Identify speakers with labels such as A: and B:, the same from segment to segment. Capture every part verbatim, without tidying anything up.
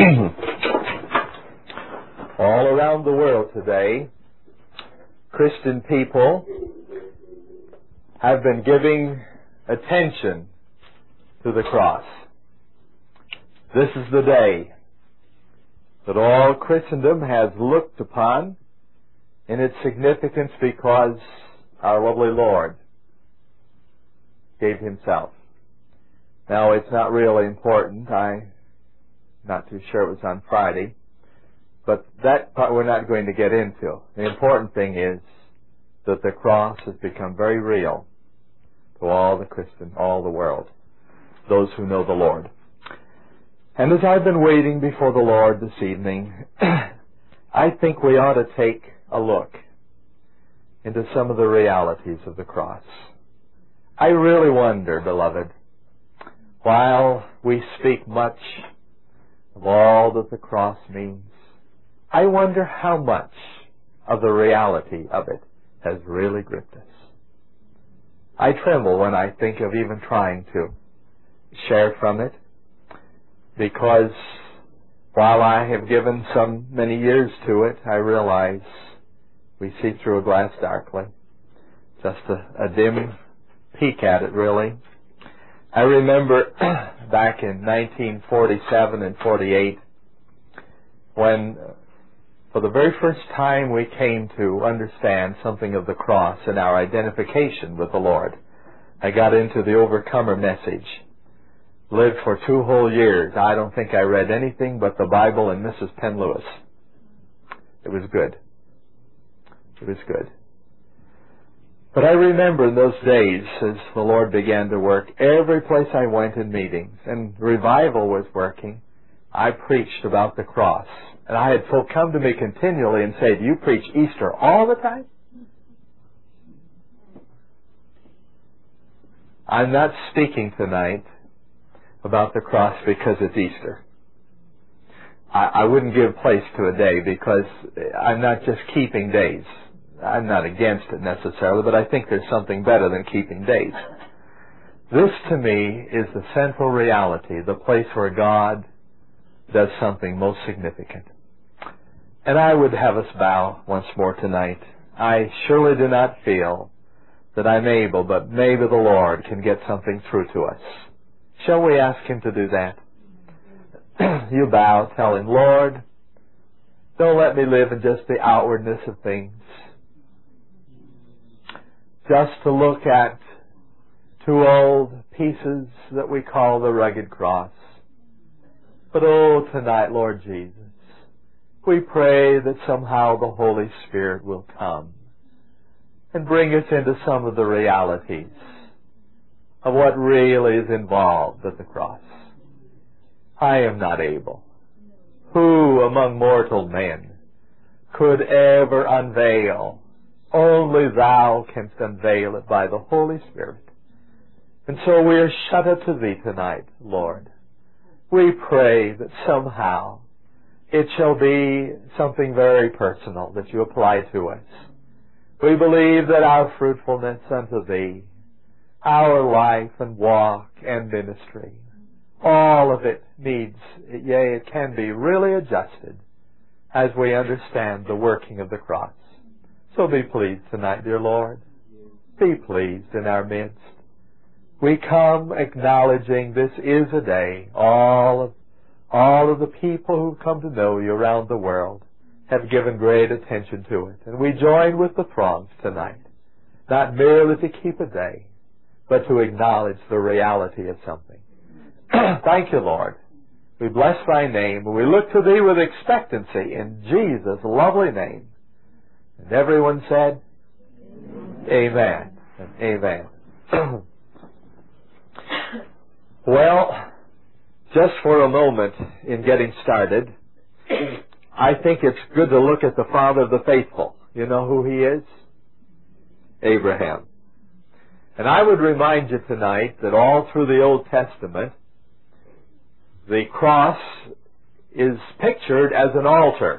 A: All around the world today, Christian people have been giving attention to the cross. This is the day that all Christendom has looked upon in its significance because our lovely Lord gave Himself. Now, it's not really important. I'm not too sure it was on Friday. But that part we're not going to get into. The important thing is that the cross has become very real to all the Christian, all the world, those who know the Lord. And as I've been waiting before the Lord this evening, I think we ought to take a look into some of the realities of the cross. I really wonder, beloved, while we speak much of all that the cross means, I wonder how much of the reality of it has really gripped us. I tremble when I think of even trying to share from it, because while I have given some many years to it, I realize we see through a glass darkly. Just a, a dim peek at it, really. I remember back in nineteen forty-seven and forty-eight, when for the very first time we came to understand something of the cross and our identification with the Lord. I got into the Overcomer message. Lived for two whole years. I don't think I read anything but the Bible and Missus Penn Lewis. It was good. It was good. But I remember in those days, as the Lord began to work, every place I went in meetings, and revival was working, I preached about the cross. And I had folk come to me continually and say, "Do you preach Easter all the time?" I'm not speaking tonight about the cross because it's Easter. I, I wouldn't give place to a day, because I'm not just keeping days. I'm not against it necessarily, but I think there's something better than keeping days. This, to me, is the central reality, the place where God does something most significant. And I would have us bow once more tonight. I surely do not feel that I'm able, but maybe the Lord can get something through to us. Shall we ask Him to do that? You bow, tell Him, "Lord, don't let me live in just the outwardness of things. Just to look at two old pieces that we call the rugged cross. But oh, tonight, Lord Jesus, we pray that somehow the Holy Spirit will come and bring us into some of the realities of what really is involved at the cross. I am not able. Who among mortal men could ever unveil? Only Thou canst unveil it by the Holy Spirit. And so we are shut up to Thee tonight, Lord. We pray that somehow it shall be something very personal that You apply to us. We believe that our fruitfulness unto Thee, our life and walk and ministry, all of it needs, yea, it can be really adjusted as we understand the working of the cross. So be pleased tonight, dear Lord. Be pleased in our midst. We come acknowledging this is a day. All of, all of the people who come to know You around the world have given great attention to it. And we join with the throngs tonight, not merely to keep a day, but to acknowledge the reality of something. Thank You, Lord. We bless Thy name, and we look to Thee with expectancy in Jesus' lovely name. And everyone said, Amen and amen. Well, just for a moment in getting started, I think it's good to look at the father of the faithful. You know who he is? Abraham. And I would remind you tonight that all through the Old Testament, the cross is pictured as an altar.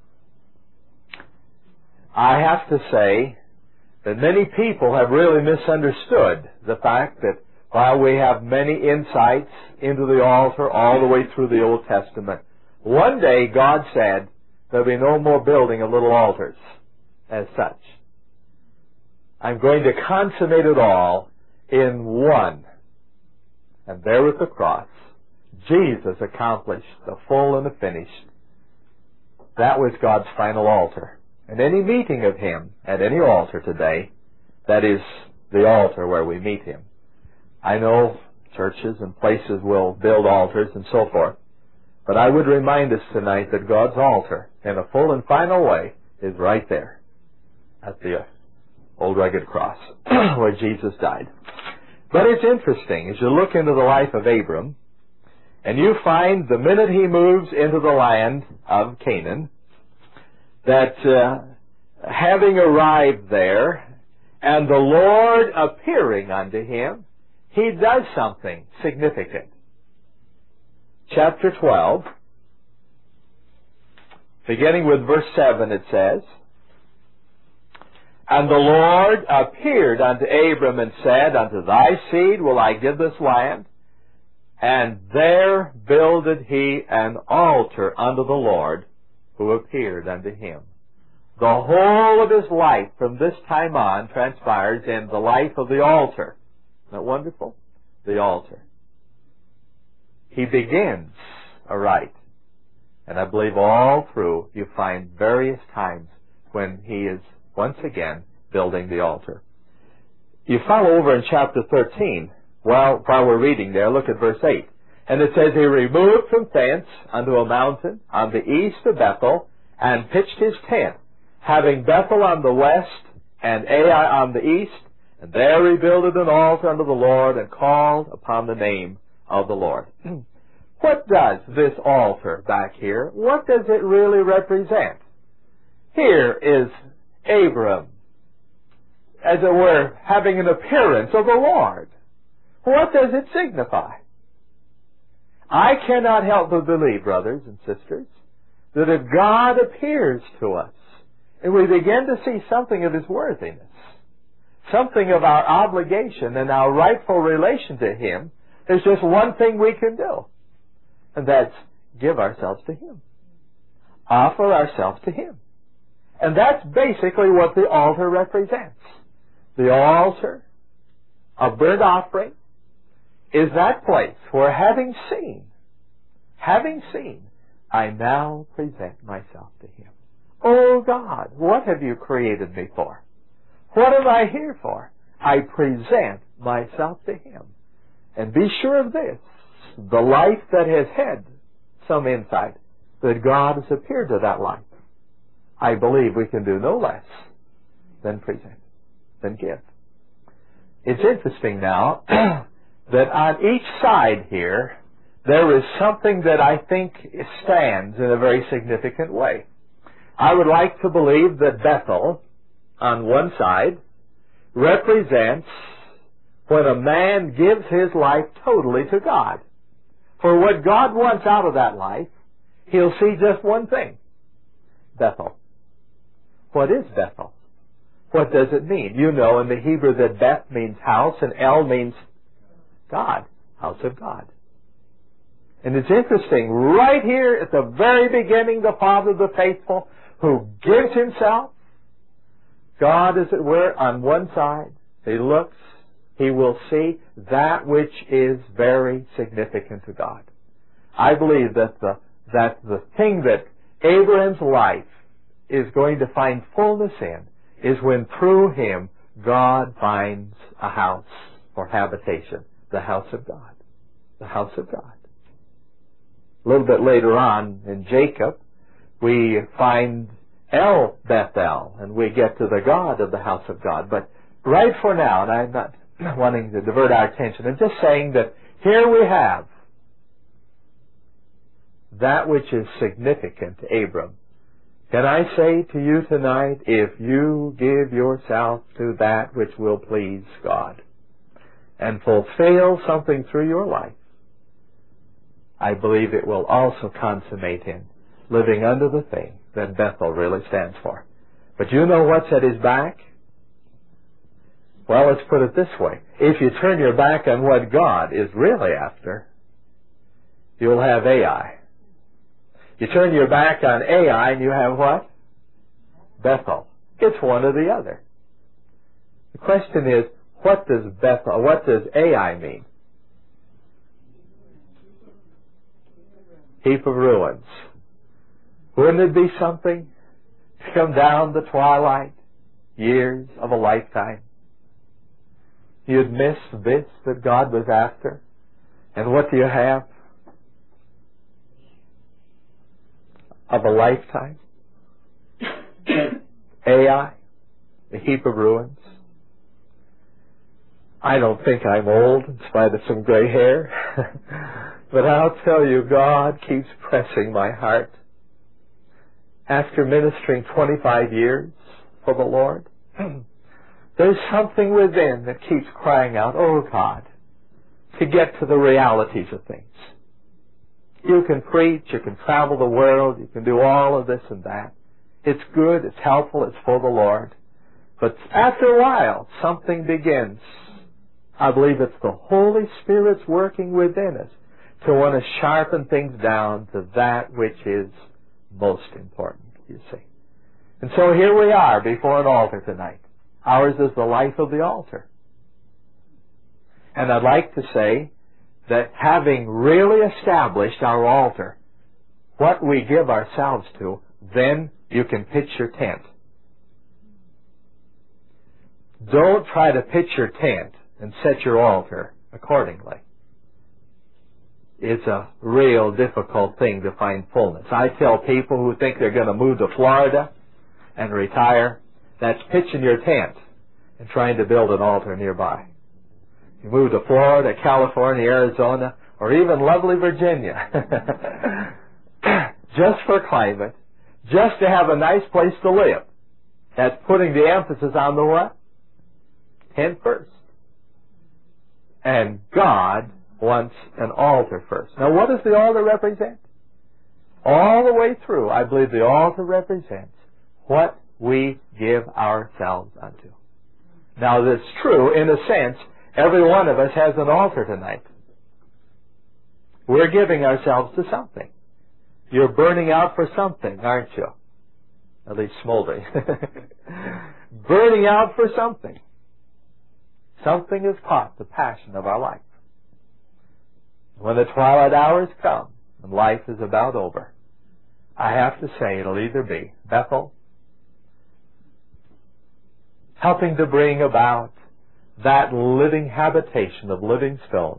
A: I have to say that many people have really misunderstood the fact that while we have many insights into the altar all the way through the Old Testament, One day God said there'll be no more building of little altars as such. I'm going to consummate it all in one. And there at the cross, Jesus accomplished the full and the finished. That was God's final altar. And any meeting of Him at any altar today, that is the altar where we meet Him. I know churches and places will build altars and so forth, but I would remind us tonight that God's altar, in a full and final way, is right there at the old rugged cross where Jesus died. But it's interesting, as you look into the life of Abram, and you find the minute he moves into the land of Canaan, that uh, having arrived there, and the Lord appearing unto him, he does something significant. Chapter twelve, beginning with verse seven, it says, "And the Lord appeared unto Abram and said, Unto thy seed will I give this land. And there builded he an altar unto the Lord, who appeared unto him." The whole of his life from this time on transpires in the life of the altar. Isn't that wonderful? The altar. He begins aright. And I believe all through you find various times when he is once again building the altar. You follow over in chapter thirteen. While, while we're reading there, look at verse eight. And it says, "He removed from thence unto a mountain on the east of Bethel, and pitched his tent, having Bethel on the west, and Ai on the east, and there he builded an altar unto the Lord, and called upon the name of the Lord." What does this altar back here, what does it really represent? Here is Abram, as it were, having an appearance of the Lord. What does it signify? I cannot help but believe, brothers and sisters, that if God appears to us, and we begin to see something of His worthiness, something of our obligation and our rightful relation to Him, there's just one thing we can do, and that's give ourselves to Him. Offer ourselves to Him. And that's basically what the altar represents. The altar of burnt offering is that place where, having seen, having seen, I now present myself to Him. Oh God, what have you created me for? What am I here for? I present myself to Him. And be sure of this, the life that has had some insight, that God has appeared to that life, I believe we can do no less than present, than give. It's interesting now that on each side here, there is something that I think stands in a very significant way. I would like to believe that Bethel, on one side, represents when a man gives his life totally to God. For what God wants out of that life, He'll see just one thing. Bethel. What is Bethel? What does it mean? You know in the Hebrew that Beth means house and El means God. House of God. And it's interesting, right here at the very beginning, the Father of the faithful, who gives Himself, God, as it were, on one side, He looks, He will see that which is very significant to God. I believe that the, that the thing that Abraham's life is going to find fullness in is when through him God finds a house or habitation, the house of God. The house of God. A little bit later on in Jacob, we find El Bethel, and we get to the God of the house of God. But right for now, and I'm not wanting to divert our attention, I'm just saying that here we have that which is significant to Abram. Can I say to you tonight, if you give yourself to that which will please God and fulfill something through your life, I believe it will also consummate in living under the thing that Bethel really stands for. But you know what's at his back? Well, let's put it this way. If you turn your back on what God is really after, you'll have Ai. You turn your back on Ai and you have what? Bethel. It's one or the other. The question is, what does Bethel, what does Ai mean? Heap of ruins. Wouldn't it be something to come down the twilight years of a lifetime? You'd miss this that God was after. And what do you have? Of a lifetime? Ai, a heap of ruins. I don't think I'm old in spite of some gray hair. But I'll tell you, God keeps pressing my heart. After ministering twenty-five years for the Lord, there's something within that keeps crying out, oh God, to get to the realities of things. You can preach, you can travel the world, you can do all of this and that. It's good, it's helpful, it's for the Lord. But after a while, something begins. I believe it's the Holy Spirit's working within us to want to sharpen things down to that which is most important, you see. And so here we are before an altar tonight. Ours is the life of the altar. And I'd like to say that having really established our altar, what we give ourselves to, then you can pitch your tent. Don't try to pitch your tent and set your altar accordingly. It's a real difficult thing to find fullness. I tell people who think they're going to move to Florida and retire, that's pitching your tent and trying to build an altar nearby. You move to Florida, California, Arizona, or even lovely Virginia, just for climate, just to have a nice place to live. That's putting the emphasis on the what? Tent first. And God wants an altar first. Now what does the altar represent? All the way through, I believe the altar represents what we give ourselves unto. Now that's true, in a sense, every one of us has an altar tonight. We're giving ourselves to something. You're burning out for something, aren't you? At least smoldering. Burning out for something. Something has caught the passion of our life. When the twilight hours come and life is about over, I have to say it'll either be Bethel, helping to bring about that living habitation of living stones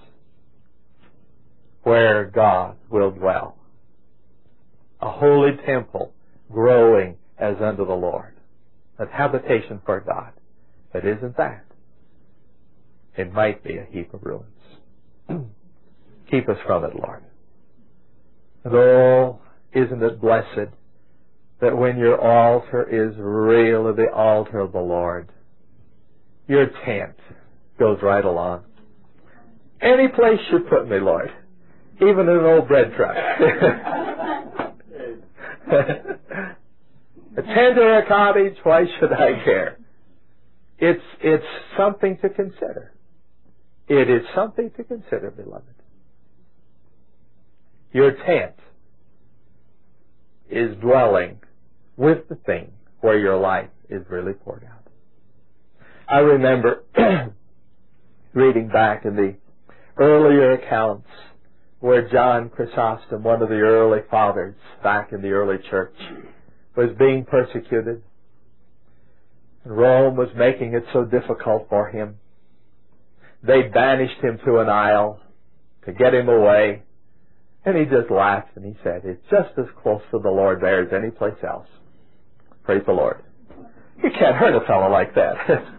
A: where God will dwell. A holy temple growing as unto the Lord. A habitation for God. If it isn't that, it might be a heap of ruins. Keep us from it, Lord. And oh, isn't it blessed that when your altar is really the altar of the Lord, your tent goes right along. Any place you put me, Lord, even in an old bread truck. A tent or a cottage, why should I care? It's, it's something to consider. It is something to consider, beloved. Your tent is dwelling with the thing where your life is really poured out. I remember reading back in the earlier accounts where John Chrysostom, one of the early fathers back in the early church, was being persecuted. Rome was making it so difficult for him. They banished him to an isle to get him away. And he just laughed and he said, it's just as close to the Lord there as any place else. Praise the Lord. You can't hurt a fellow like that.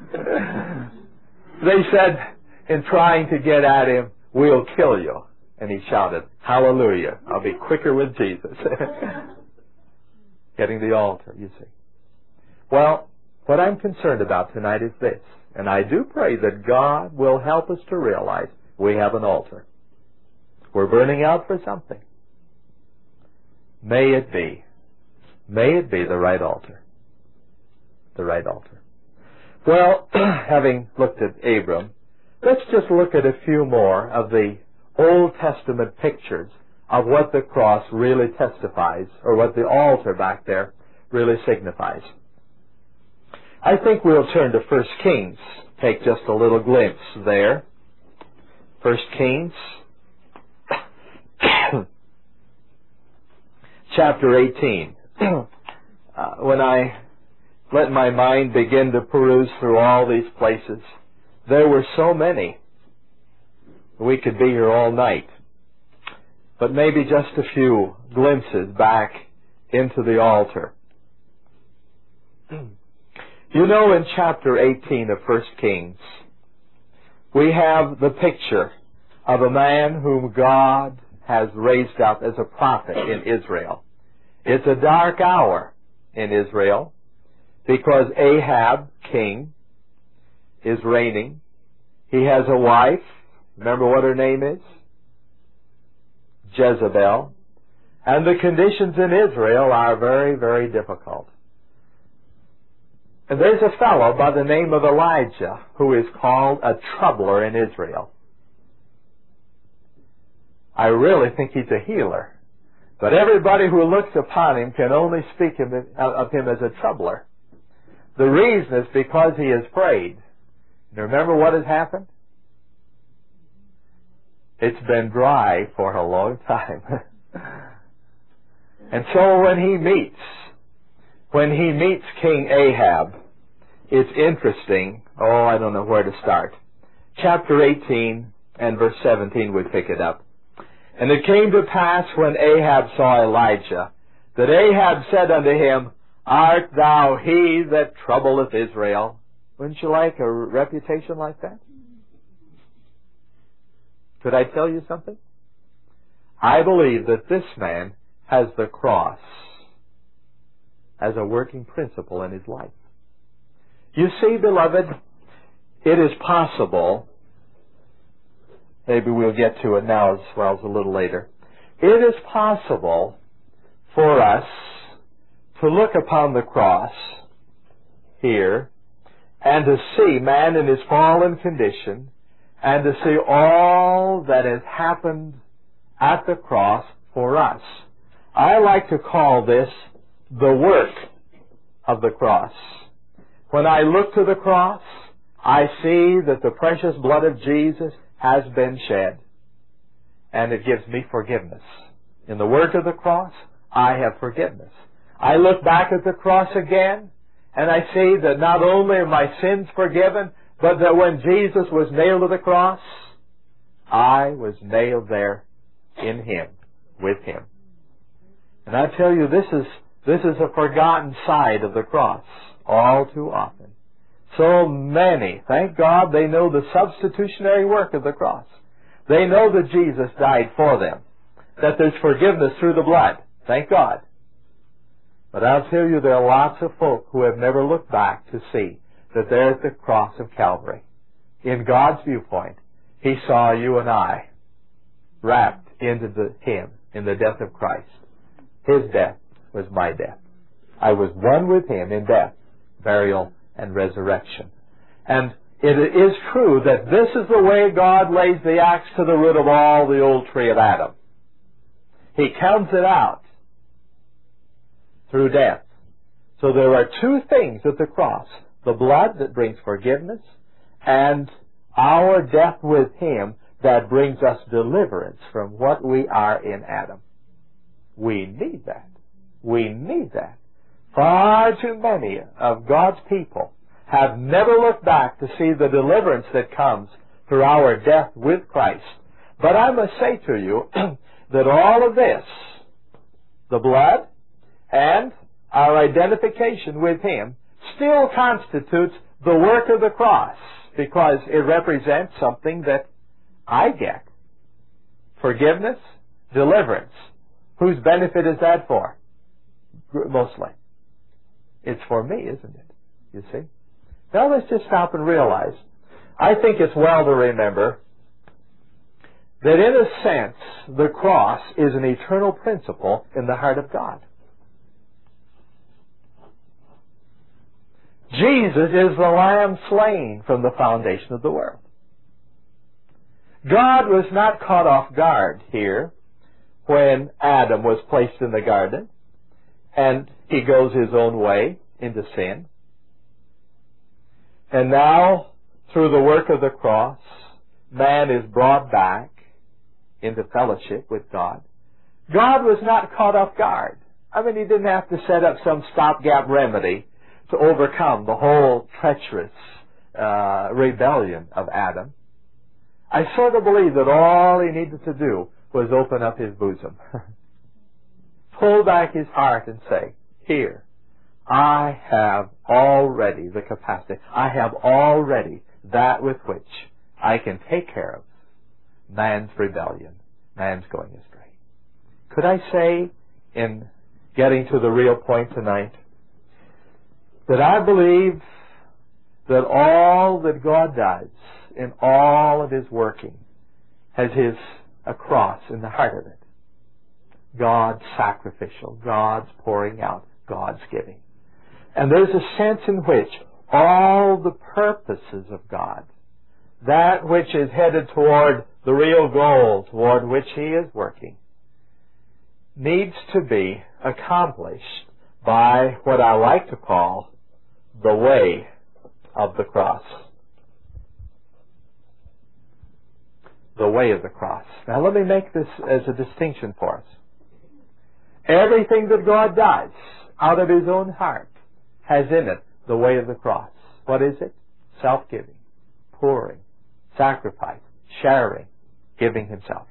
A: They said, in trying to get at him, we'll kill you. And he shouted, hallelujah, I'll be quicker with Jesus. Getting the altar, you see. Well, what I'm concerned about tonight is this. And I do pray that God will help us to realize we have an altar. We're burning out for something. May it be, may it be the right altar. The right altar. Well, having looked at Abram, let's just look at a few more of the Old Testament pictures of what the cross really testifies, or what the altar back there really signifies. I think we'll turn to First Kings, take just a little glimpse there. First Kings, chapter eighteen. uh, when I let my mind begin to peruse through all these places, there were so many. We could be here all night. But maybe just a few glimpses back into the altar. You know, in chapter eighteen of First Kings, we have the picture of a man whom God has raised up as a prophet in Israel. It's a dark hour in Israel because Ahab, king, is reigning. He has a wife. Remember what her name is? Jezebel. And the conditions in Israel are very, very difficult. And there's a fellow by the name of Elijah who is called a troubler in Israel. I really think he's a healer. But everybody who looks upon him can only speak of him as a troubler. The reason is because he has prayed. And remember what has happened? It's been dry for a long time. And so when he meets, when he meets King Ahab, it's interesting. Oh, I don't know where to start. Chapter eighteen and verse seventeen would pick it up. And it came to pass when Ahab saw Elijah, that Ahab said unto him, Art thou he that troubleth Israel? Wouldn't you like a reputation like that? Could I tell you something? I believe that this man has the cross as a working principle in his life. You see, beloved, it is possible, maybe we'll get to it now as well as a little later, it is possible for us to look upon the cross here and to see man in his fallen condition and to see all that has happened at the cross for us. I like to call this the work of the cross. When I look to the cross, I see that the precious blood of Jesus has been shed, and it gives me forgiveness. In the work of the cross, I have forgiveness. I look back at the cross again, and I see that not only are my sins forgiven, but that when Jesus was nailed to the cross, I was nailed there in Him, with Him. And I tell you, this is, this is a forgotten side of the cross all too often. So many, thank God, they know the substitutionary work of the cross. They know that Jesus died for them, that there's forgiveness through the blood. Thank God. But I'll tell you, there are lots of folk who have never looked back to see that there at the cross of Calvary, in God's viewpoint, He saw you and I wrapped into the, Him in the death of Christ. His death was my death. I was one with Him in death, burial, and resurrection. And it is true that this is the way God lays the axe to the root of all the old tree of Adam. He counts it out through death. So there are two things at the cross: the blood that brings forgiveness, and our death with Him that brings us deliverance from what we are in Adam. We need that. We need that. Far too many of God's people have never looked back to see the deliverance that comes through our death with Christ. But I must say to you that all of this, the blood and our identification with Him, still constitutes the work of the cross, because it represents something that I get. Forgiveness, deliverance. Whose benefit is that for? Mostly. It's for me, isn't it? You see? Now let's just stop and realize, I think it's well to remember that in a sense, the cross is an eternal principle in the heart of God. Jesus is the Lamb slain from the foundation of the world. God was not caught off guard here when Adam was placed in the garden and he goes his own way into sin. And now, through the work of the cross, man is brought back into fellowship with God. God was not caught off guard. I mean, he didn't have to set up some stopgap remedy to overcome the whole treacherous uh, rebellion of Adam. I sort of believe that all he needed to do was open up his bosom, pull back his heart and say, here, I have already the capacity. I have already that with which I can take care of man's rebellion, man's going astray. Could I say, in getting to the real point tonight, that I believe that all that God does in all of his working has his a cross in the heart of it. God's sacrificial, God's pouring out, God's giving. And there's a sense in which all the purposes of God, that which is headed toward the real goal toward which he is working, needs to be accomplished by what I like to call the way of the cross. The way of the cross. Now let me make this as a distinction for us. Everything that God does out of his own heart has in it the way of the cross. What is it? Self-giving, pouring, sacrifice, sharing, giving himself.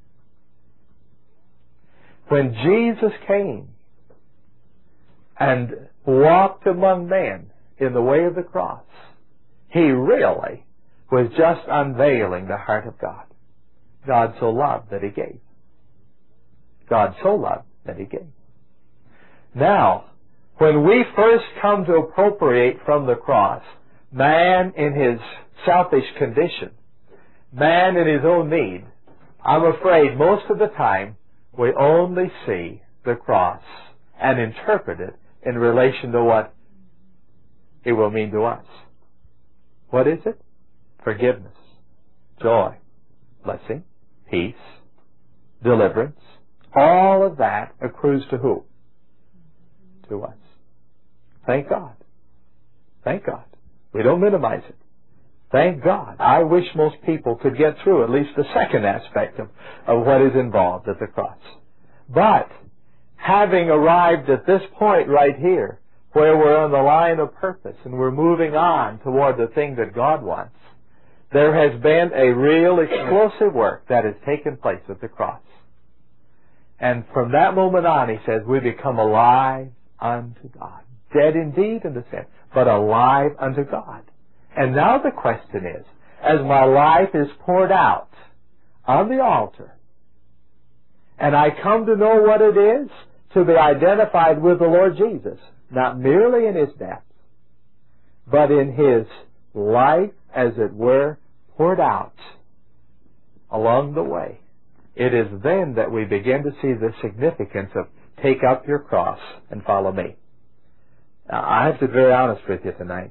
A: When Jesus came and walked among men in the way of the cross, he really was just unveiling the heart of God. God so loved that he gave. God so loved that he gave. Now, when we first come to appropriate from the cross, man in his selfish condition, man in his own need, I'm afraid most of the time we only see the cross and interpret it in relation to what it will mean to us. What is it? Forgiveness, joy, blessing, peace, deliverance. All of that accrues to who? To us. Thank God. Thank God. We don't minimize it. Thank God. I wish most people could get through at least the second aspect of, of what is involved at the cross. But, having arrived at this point right here, where we're on the line of purpose and we're moving on toward the thing that God wants, there has been a real explosive work that has taken place at the cross. And from that moment on, he says, we become alive unto God. Dead indeed in the sin, but alive unto God. And now the question is, as my life is poured out on the altar, and I come to know what it is to be identified with the Lord Jesus, not merely in his death, but in his life, as it were, poured out along the way, it is then that we begin to see the significance of take up your cross and follow me. Now, I have to be very honest with you tonight.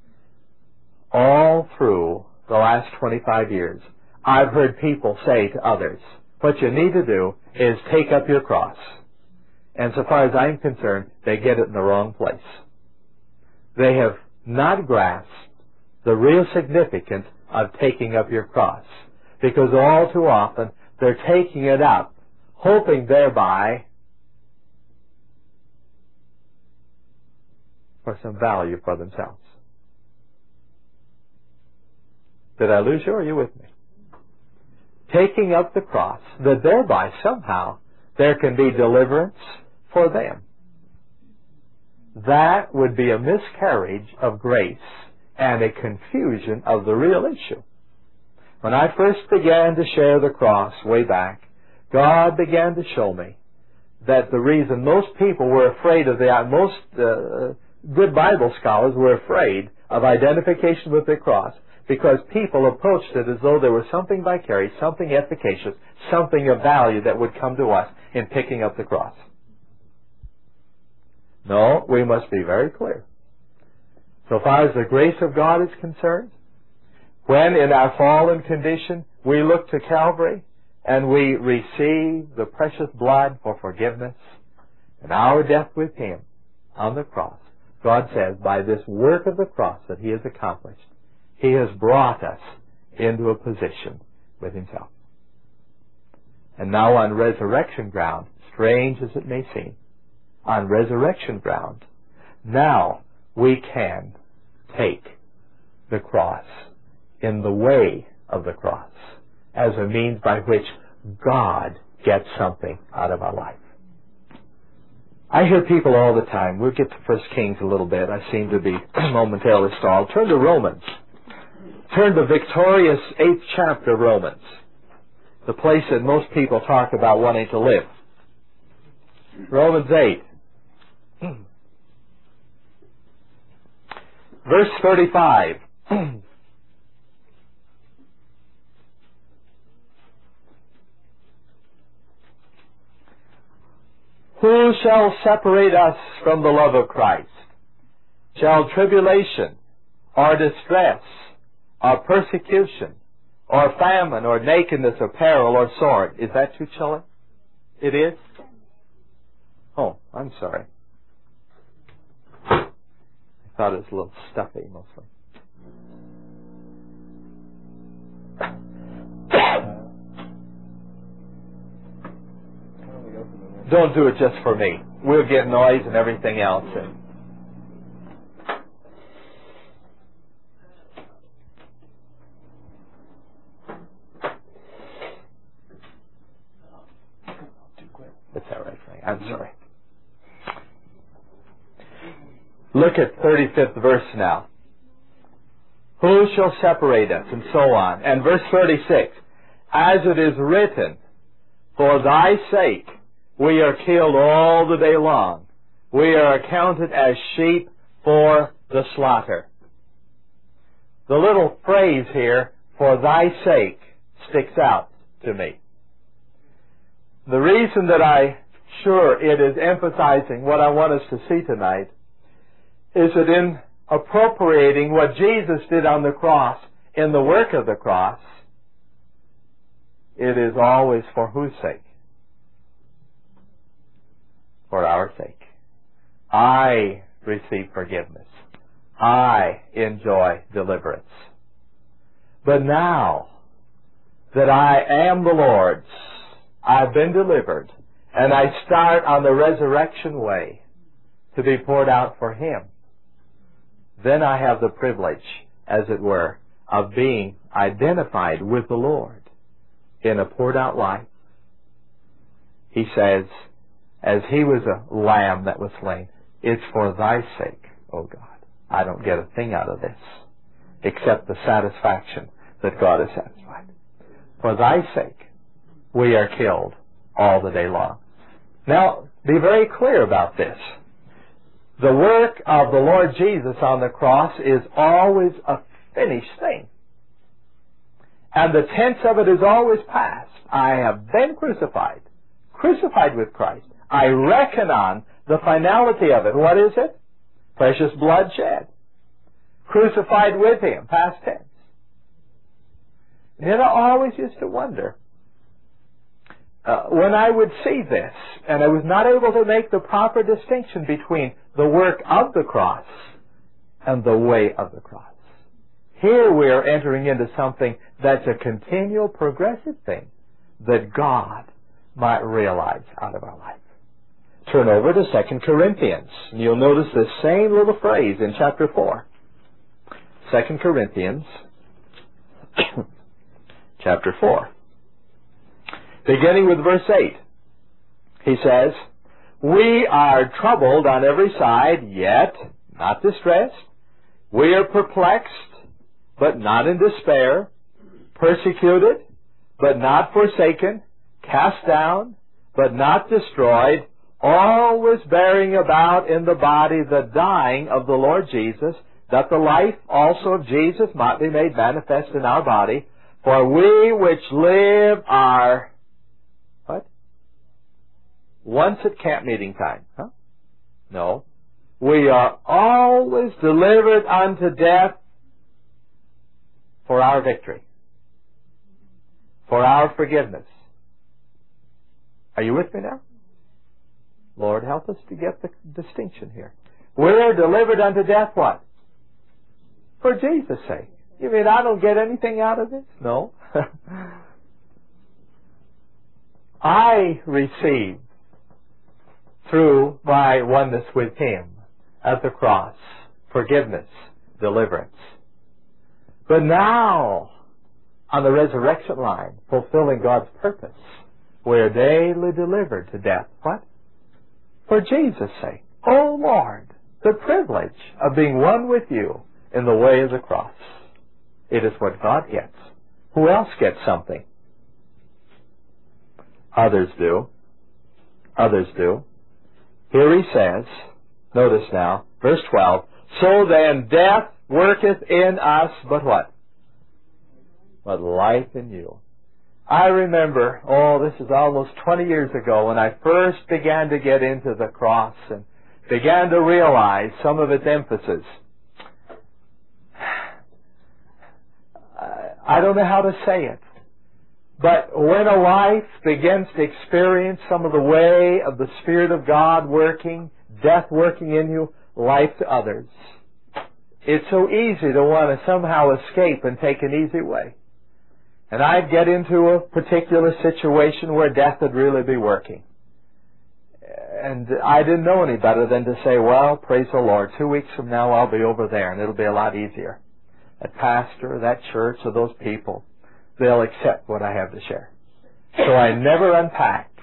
A: All through the last twenty-five years, I've heard people say to others, what you need to do is take up your cross. And so far as I'm concerned, they get it in the wrong place. They have not grasped the real significance of taking up your cross. Because all too often, they're taking it up, hoping thereby for some value for themselves. Did I lose you, or are you with me? Taking up the cross, that thereby somehow there can be deliverance for them. That would be a miscarriage of grace and a confusion of the real issue. When I first began to share the cross way back, God began to show me that the reason most people were afraid of the, most uh, good Bible scholars were afraid of identification with the cross, because people approached it as though there was something vicarious, something efficacious, something of value that would come to us in picking up the cross. No, we must be very clear. So far as the grace of God is concerned, when in our fallen condition we look to Calvary and we receive the precious blood for forgiveness and our death with Him on the cross, God says, by this work of the cross that He has accomplished, He has brought us into a position with Himself. And now on resurrection ground, strange as it may seem, on resurrection ground, now we can take the cross in the way of the cross as a means by which God gets something out of our life. I hear people all the time. We'll get to First Kings a little bit. I seem to be momentarily stalled. Turn to Romans. Turn to victorious eighth chapter of Romans, the place that most people talk about wanting to live. Romans eight. Verse thirty-five. Who shall separate us from the love of Christ? Shall tribulation, or distress, or persecution, or famine, or nakedness, or peril, or sword? Is that too chilly? It is? Oh, I'm sorry. I thought it was a little stuffy, mostly. Don't do it just for me. We'll get noise and everything else. It's all right, Frank. I'm sorry. Look at thirty-fifth verse now. Who shall separate us? And so on. And verse thirty-six. As it is written, for thy sake we are killed all the day long. We are accounted as sheep for the slaughter. The little phrase here, for thy sake, sticks out to me. The reason that I sure it is emphasizing what I want us to see tonight is that in appropriating what Jesus did on the cross in the work of the cross, it is always for whose sake? For our sake. I receive forgiveness. I enjoy deliverance. But now that I am the Lord's, I've been delivered, and I start on the resurrection way to be poured out for Him, then I have the privilege, as it were, of being identified with the Lord in a poured out life. He says, as He was a lamb that was slain, it's for thy sake, O God. I don't get a thing out of this except the satisfaction that God is satisfied. For thy sake, we are killed all the day long. Now, be very clear about this. The work of the Lord Jesus on the cross is always a finished thing. And the tense of it is always past. I have been crucified, crucified with Christ. I reckon on the finality of it. What is it? Precious blood shed. Crucified with Him, past tense. And then I always used to wonder, uh, when I would see this, and I was not able to make the proper distinction between the work of the cross and the way of the cross. Here we are entering into something that's a continual, progressive thing that God might realize out of our life. Turn over to Second Corinthians, and you'll notice this same little phrase in chapter four. Second Corinthians, chapter four. Beginning with verse eight, he says, we are troubled on every side, yet not distressed. We are perplexed, but not in despair. Persecuted, but not forsaken. Cast down, but not destroyed. Always bearing about in the body the dying of the Lord Jesus, that the life also of Jesus might be made manifest in our body. For we which live are, what? Once at camp meeting time. Huh? No. We are always delivered unto death for our victory, for our forgiveness, Are you with me now? Lord, help us to get the distinction here. We're delivered unto death what? For Jesus' sake. You mean I don't get anything out of this? No. I receive through my oneness with Him at the cross forgiveness, deliverance. But now, on the resurrection line, fulfilling God's purpose, we're daily delivered to death. What? For Jesus' sake. Oh Lord, the privilege of being one with you in the way of the cross. It is what God gets. Who else gets something? Others do. Others do. Here he says, notice now, verse twelve, so then death worketh in us, but what? But life in you. I remember, oh, this is almost twenty years ago, when I first began to get into the cross and began to realize some of its emphasis. I don't know how to say it, but when a life begins to experience some of the way of the Spirit of God working, death working in you, life to others, it's so easy to want to somehow escape and take an easy way. And I'd get into a particular situation where death would really be working. And I didn't know any better than to say, well, praise the Lord, two weeks from now I'll be over there and it'll be a lot easier. That pastor, that church, or those people, they'll accept what I have to share. So I never unpacked.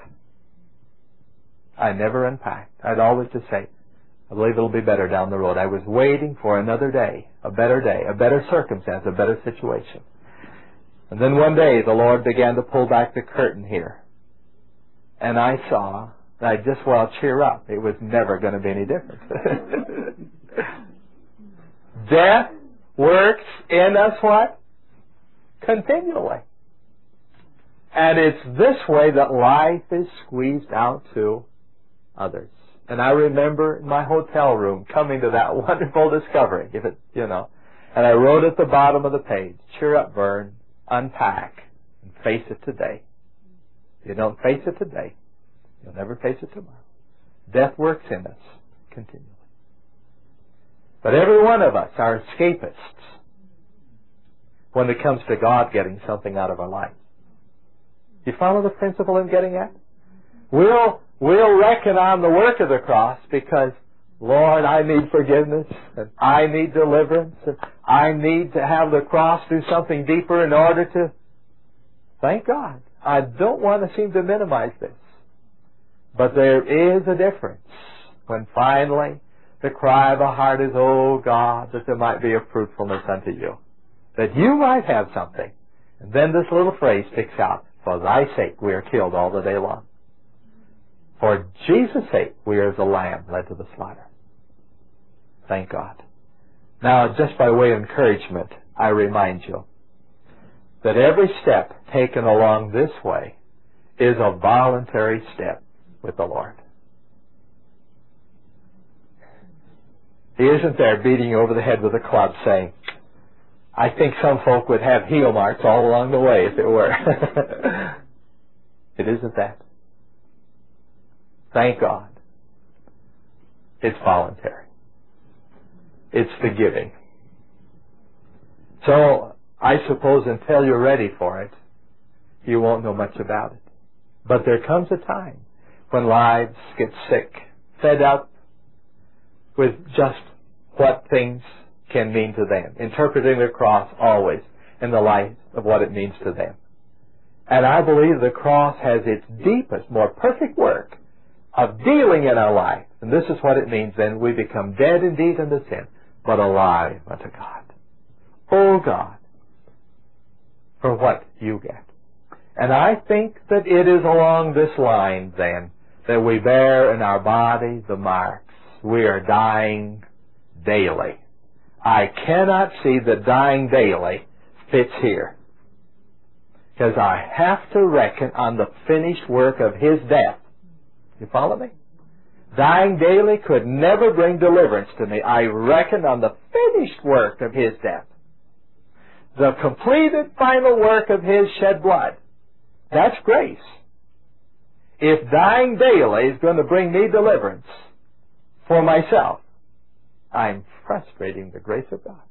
A: I never unpacked. I'd always just say, I believe it'll be better down the road. I was waiting for another day, a better day, a better circumstance, a better situation. And then one day the Lord began to pull back the curtain here. And I saw that I just, well, cheer up. It was never going to be any different. Death works in us what? Continually. And it's this way that life is squeezed out to others. And I remember in my hotel room coming to that wonderful discovery, if it, you know, and I wrote at the bottom of the page, cheer up, Vern, unpack, and face it today. If you don't face it today, you'll never face it tomorrow. Death works in us continually. But every one of us are escapists when it comes to God getting something out of our life. You follow the principle I'm getting at? We'll, we'll reckon on the work of the cross because, Lord, I need forgiveness, and I need deliverance, and I need to have the cross do something deeper in order to... Thank God. I don't want to seem to minimize this. But there is a difference when finally the cry of the heart is, oh God, that there might be a fruitfulness unto you, that you might have something. And then this little phrase sticks out, for thy sake we are killed all the day long. For Jesus' sake we are as a lamb led to the slaughter. Thank God. Now, just by way of encouragement, I remind you that every step taken along this way is a voluntary step with the Lord. He isn't there beating you over the head with a club saying, I think some folk would have heel marks all along the way if it were. It isn't that. Thank God. It's voluntary. It's the giving. So, I suppose until you're ready for it, you won't know much about it. But there comes a time when lives get sick, fed up with just what things can mean to them, interpreting the cross always in the light of what it means to them. And I believe the cross has its deepest, more perfect work of dealing in our life. And this is what it means then. We become dead indeed unto sin, but alive unto God. Oh God, for what you get. And I think that it is along this line then that we bear in our body the marks. We are dying daily. I cannot see that dying daily fits here. Because I have to reckon on the finished work of His death. You follow me? Dying daily could never bring deliverance to me. I reckon on the finished work of His death. The completed final work of His shed blood. That's grace. if dying daily is going to bring me deliverance for myself, I'm frustrating the grace of God.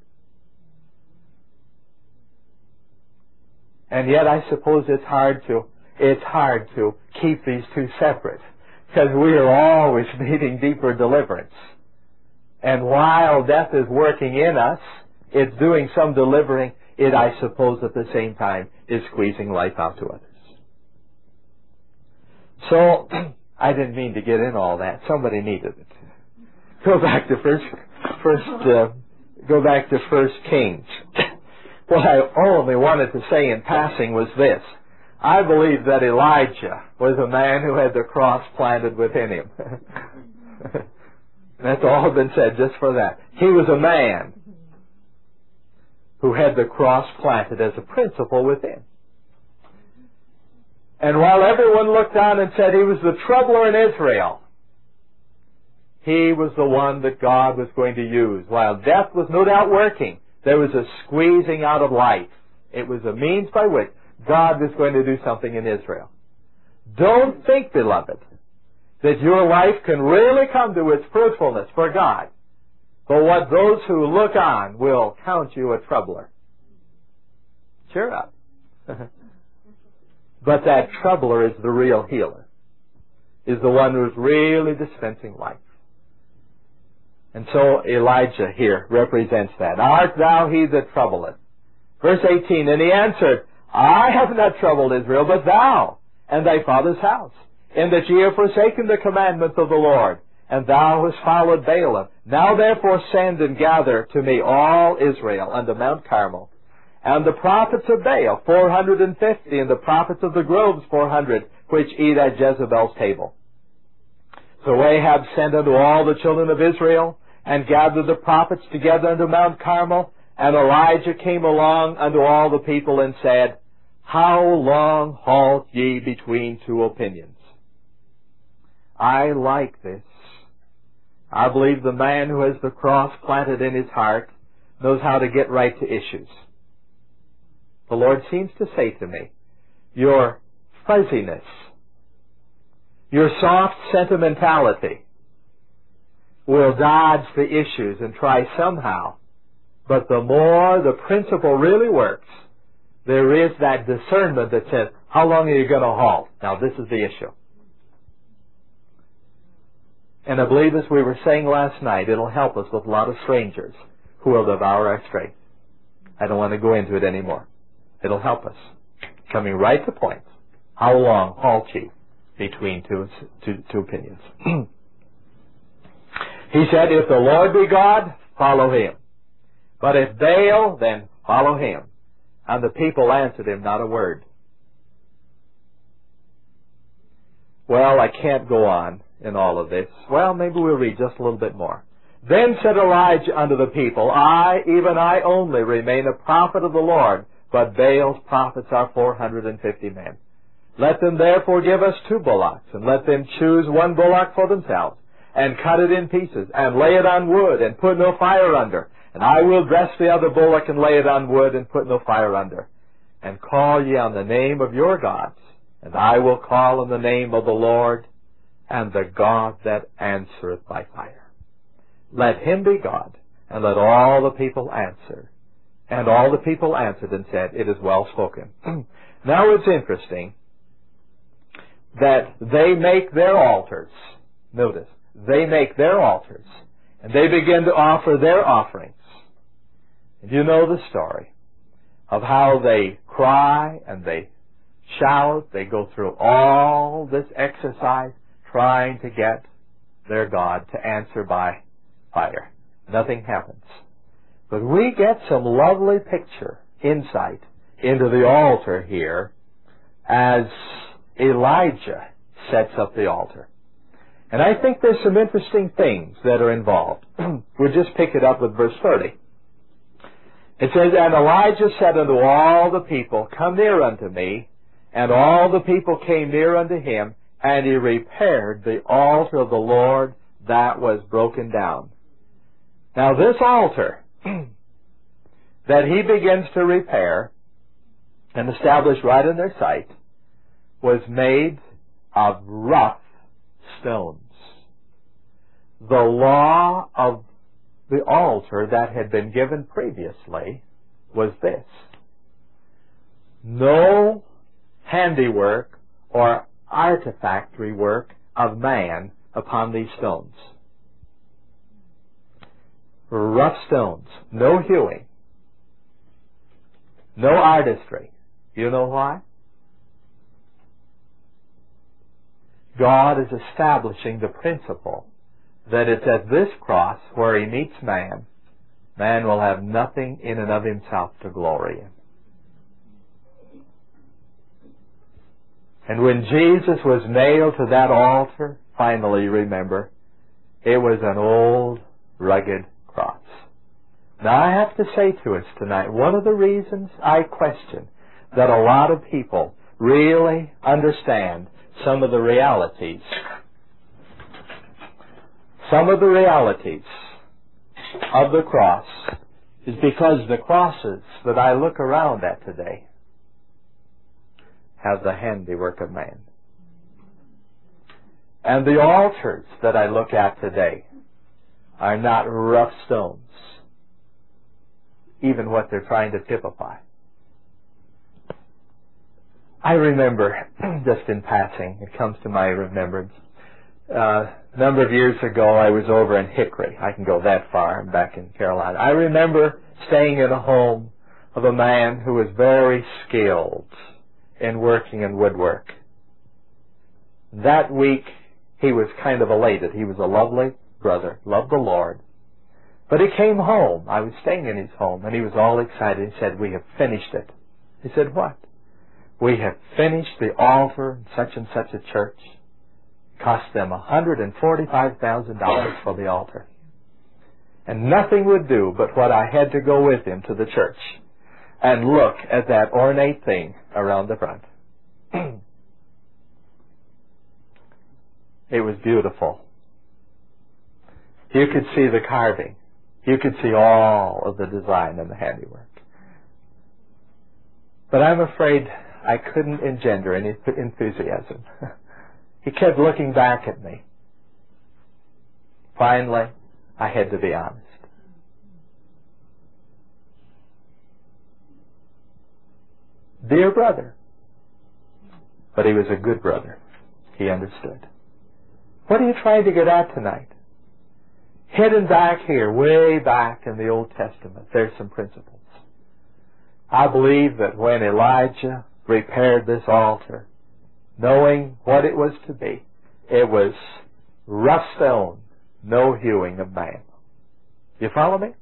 A: And yet I suppose it's hard to, it's hard to keep these two separate, because we are always needing deeper deliverance. And while death is working in us, it's doing some delivering, it, I suppose, at the same time is squeezing life out to others. So, I didn't mean to get in all that. Somebody needed it. Go back to first, first, uh, go back to First Kings. What I only wanted to say in passing was this. I believe that Elijah was a man who had the cross planted within him. That's all been said just for that. He was a man who had the cross planted as a principle within. And while everyone looked on and said he was the troubler in Israel, he was the one that God was going to use. While death was no doubt working, there was a squeezing out of life. It was a means by which God was going to do something in Israel. Don't think, beloved, that your life can really come to its fruitfulness for God, but what those who look on will count you a troubler. Cheer up. But that troubler is the real healer, is the one who's really dispensing life. And so Elijah here represents that. Art thou he that troubleth? Verse eighteen, and he answered, I have not troubled Israel, but thou and thy father's house, in that ye have forsaken the commandments of the Lord, and thou hast followed Baalim. Now therefore send and gather to me all Israel unto Mount Carmel, and the prophets of Baal, four hundred and fifty, and the prophets of the groves, four hundred, which eat at Jezebel's table. So Ahab sent unto all the children of Israel, and gathered the prophets together unto Mount Carmel, and Elijah came along unto all the people, and said, How long halt ye between two opinions? I like this. I believe the man who has the cross planted in his heart knows how to get right to issues. The Lord seems to say to me, your fuzziness, your soft sentimentality will dodge the issues and try somehow. But the more the principle really works, there is that discernment that says, how long are you going to halt? Now this is the issue. And I believe, as we were saying last night, it'll help us with a lot of strangers who will devour our strength. I don't want to go into it anymore. It'll help us. Coming right to point. How long halt ye between two, two, two opinions? He said, if the Lord be God, follow him. But if Baal, then follow him. And the people answered him not a word. Well, I can't go on in all of this. Well, maybe we'll read just a little bit more. Then said Elijah unto the people, I, even I only, remain a prophet of the Lord, but Baal's prophets are four hundred and fifty men. Let them therefore give us two bullocks, and let them choose one bullock for themselves, and cut it in pieces, and lay it on wood, and put no fire under. And I will dress the other bullock, and lay it on wood, and put no fire under. And call ye on the name of your gods, and I will call on the name of the Lord, and the God that answereth by fire. Let him be God, and let all the people answer. And all the people answered and said, it is well spoken. Now it's interesting that they make their altars. Notice, they make their altars, and they begin to offer their offerings. And you know the story of how they cry and they shout. They go through all this exercise trying to get their God to answer by fire. Nothing happens. But we get some lovely picture, insight into the altar here as Elijah sets up the altar. And I think there's some interesting things that are involved. We'll just pick it up with verse thirty. It says, and Elijah said unto all the people, come near unto me. And all the people came near unto him, and he repaired the altar of the Lord that was broken down. Now this altar that he begins to repair and establish right in their sight was made of rough stones. The law of the altar that had been given previously was this: no handiwork or artifactory work of man upon these stones. Rough stones, no hewing, no artistry. You know why? God is establishing the principle that it's at this cross where He meets man, man will have nothing in and of himself to glory in. And when Jesus was nailed to that altar, finally, remember, it was an old, rugged cross. Now, I have to say to us tonight, one of the reasons I question that a lot of people really understand some of the realities, some of the realities of the cross is because the crosses that I look around at today have the handiwork of man. And the altars that I look at today are not rough stones, even what they're trying to typify. I remember, just in passing, it comes to my remembrance, uh, a number of years ago I was over in Hickory. I can go that far. I'm back in Carolina. I remember staying in a home of a man who was very skilled in working in woodwork. That week he was kind of elated. He was a lovely brother, loved the Lord. But he came home. I was staying in his home, and he was all excited. He said, "We have finished it." He said, "What?" "We have finished the altar in such and such a church. It cost them one hundred forty-five thousand dollars for the altar. And nothing would do but what I had to go with him to the church and look at that ornate thing around the front." It was beautiful. You could see the carving. You could see all of the design and the handiwork. But I'm afraid I couldn't engender any enthusiasm. He kept looking back at me. Finally, I had to be honest. Dear brother. But he was a good brother. He understood. What are you trying to get at tonight? Hidden back here, way back in the Old Testament, there's some principles. I believe that when Elijah repaired this altar, knowing what it was to be, it was rough stone, no hewing of man. You follow me?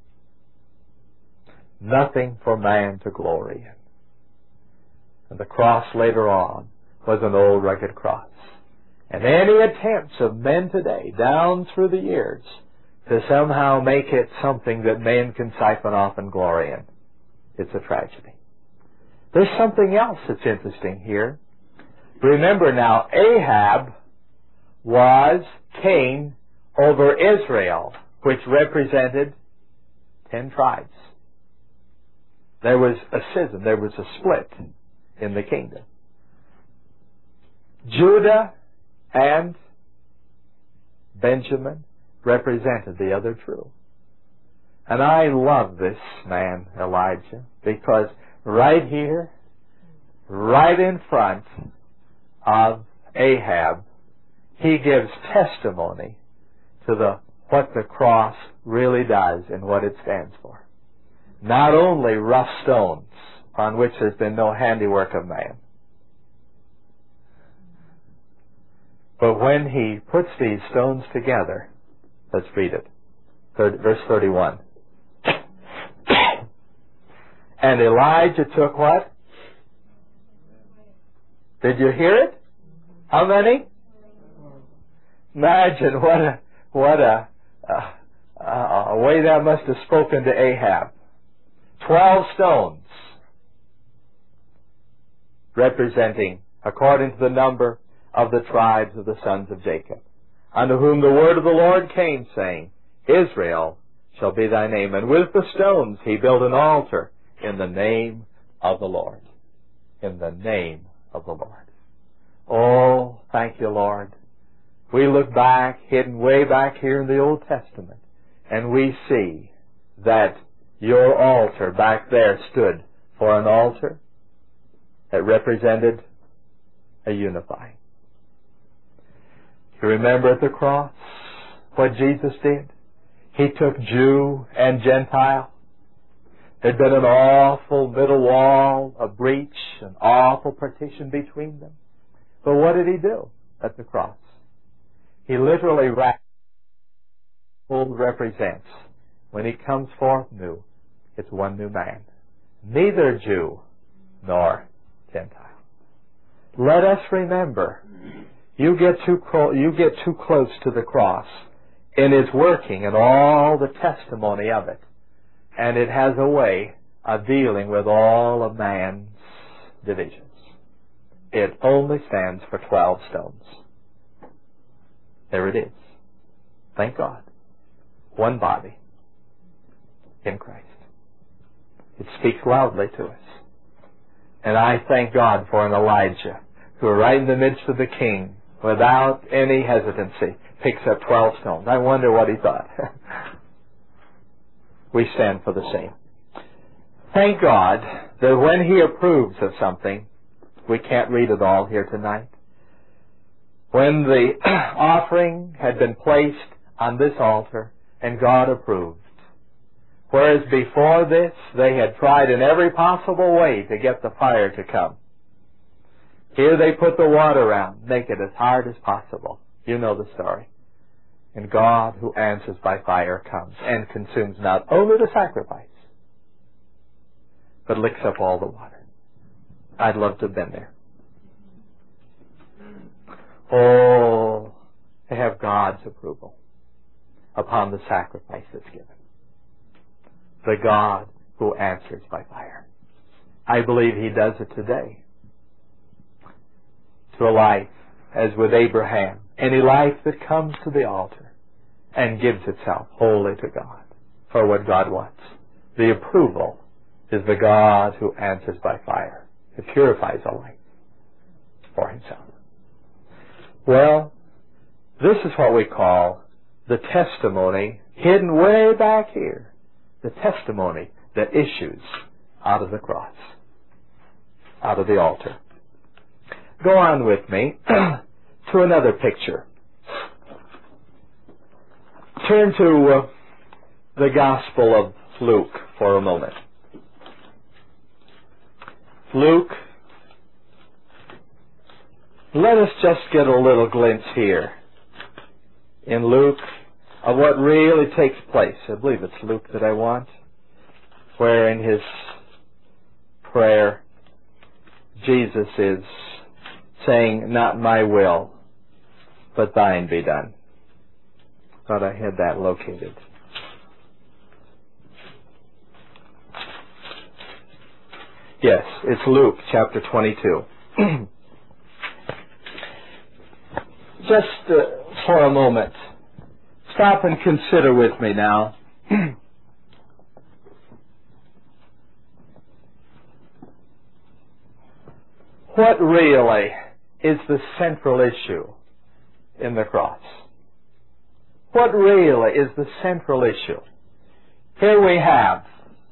A: Nothing for man to glory in. And the cross later on was an old rugged cross. And any attempts of men today, down through the years, to somehow make it something that man can siphon off and glory in, it's a tragedy. There's something else that's interesting here. Remember now, Ahab was king over Israel, which represented ten tribes. There was a schism, there was a split in the kingdom. Judah and Benjamin represented the other two. And I love this man, Elijah, because right here, right in front of Ahab, he gives testimony to the what the cross really does and what it stands for. Not only rough stones on which there's been no handiwork of man, but when he puts these stones together, let's read it. Third, verse thirty-one. And Elijah took what? Did you hear it? How many? Imagine what a what a, a, a way that must have spoken to Ahab. Twelve stones, representing, according to the number of the tribes of the sons of Jacob, unto whom the word of the Lord came, saying, Israel shall be thy name. And with the stones he built an altar in the name of the Lord. In the name of the Lord. Oh, thank you, Lord. We look back, hidden way back here in the Old Testament, and we see that your altar back there stood for an altar that represented a unifying. You remember at the cross what Jesus did? He took Jew and Gentile. There'd been an awful middle wall, a breach, an awful partition between them. But what did He do at the cross? He literally wrapped old represents. When He comes forth new, it's one new man. Neither Jew nor Gentile. Let us remember, you get too clo- you get too close to the cross in its working and all the testimony of it. And it has a way of dealing with all of man's divisions. It only stands for twelve stones. There it is. Thank God. One body in Christ. It speaks loudly to us. And I thank God for an Elijah who, right in the midst of the king, without any hesitancy, picks up twelve stones. I wonder what he thought. We stand for the same. Thank God that when He approves of something, we can't read it all here tonight. When the offering had been placed on this altar and God approved, whereas before this they had tried in every possible way to get the fire to come. Here they put the water out, make it as hard as possible. You know the story. And God, who answers by fire, comes and consumes not only the sacrifice, but licks up all the water. I'd love to have been there. Oh, to have God's approval upon the sacrifice that's given. The God who answers by fire. I believe He does it today. To a life as with Abraham. Any life that comes to the altar and gives itself wholly to God for what God wants. The approval is the God who answers by fire. It purifies a life for Himself. Well, this is what we call the testimony hidden way back here. The testimony that issues out of the cross, out of the altar. Go on with me to another picture. Turn to uh, the Gospel of Luke for a moment. Luke, let us just get a little glimpse here in Luke of what really takes place. I believe it's Luke that I want, where in his prayer Jesus is saying, not my will, but thine be done. Thought I had that located. Yes, it's Luke chapter twenty-two. Just uh, for a moment, stop and consider with me now. What really is the central issue in the cross? What really is the central issue? Here we have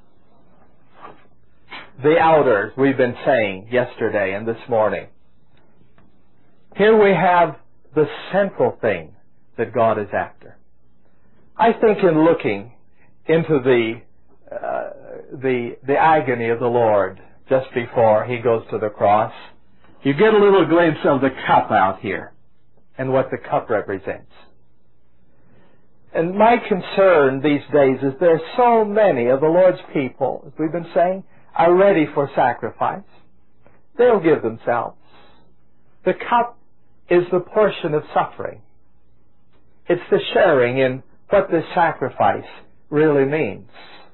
A: the outers we've been saying yesterday and this morning. Here we have the central thing that God is after. I think in looking into the uh, the the agony of the Lord just before He goes to the cross, you get a little glimpse of the cup out here and what the cup represents. And my concern these days is there are so many of the Lord's people, as we've been saying, are ready for sacrifice. They'll give themselves. The cup is the portion of suffering. It's the sharing in what this sacrifice really means.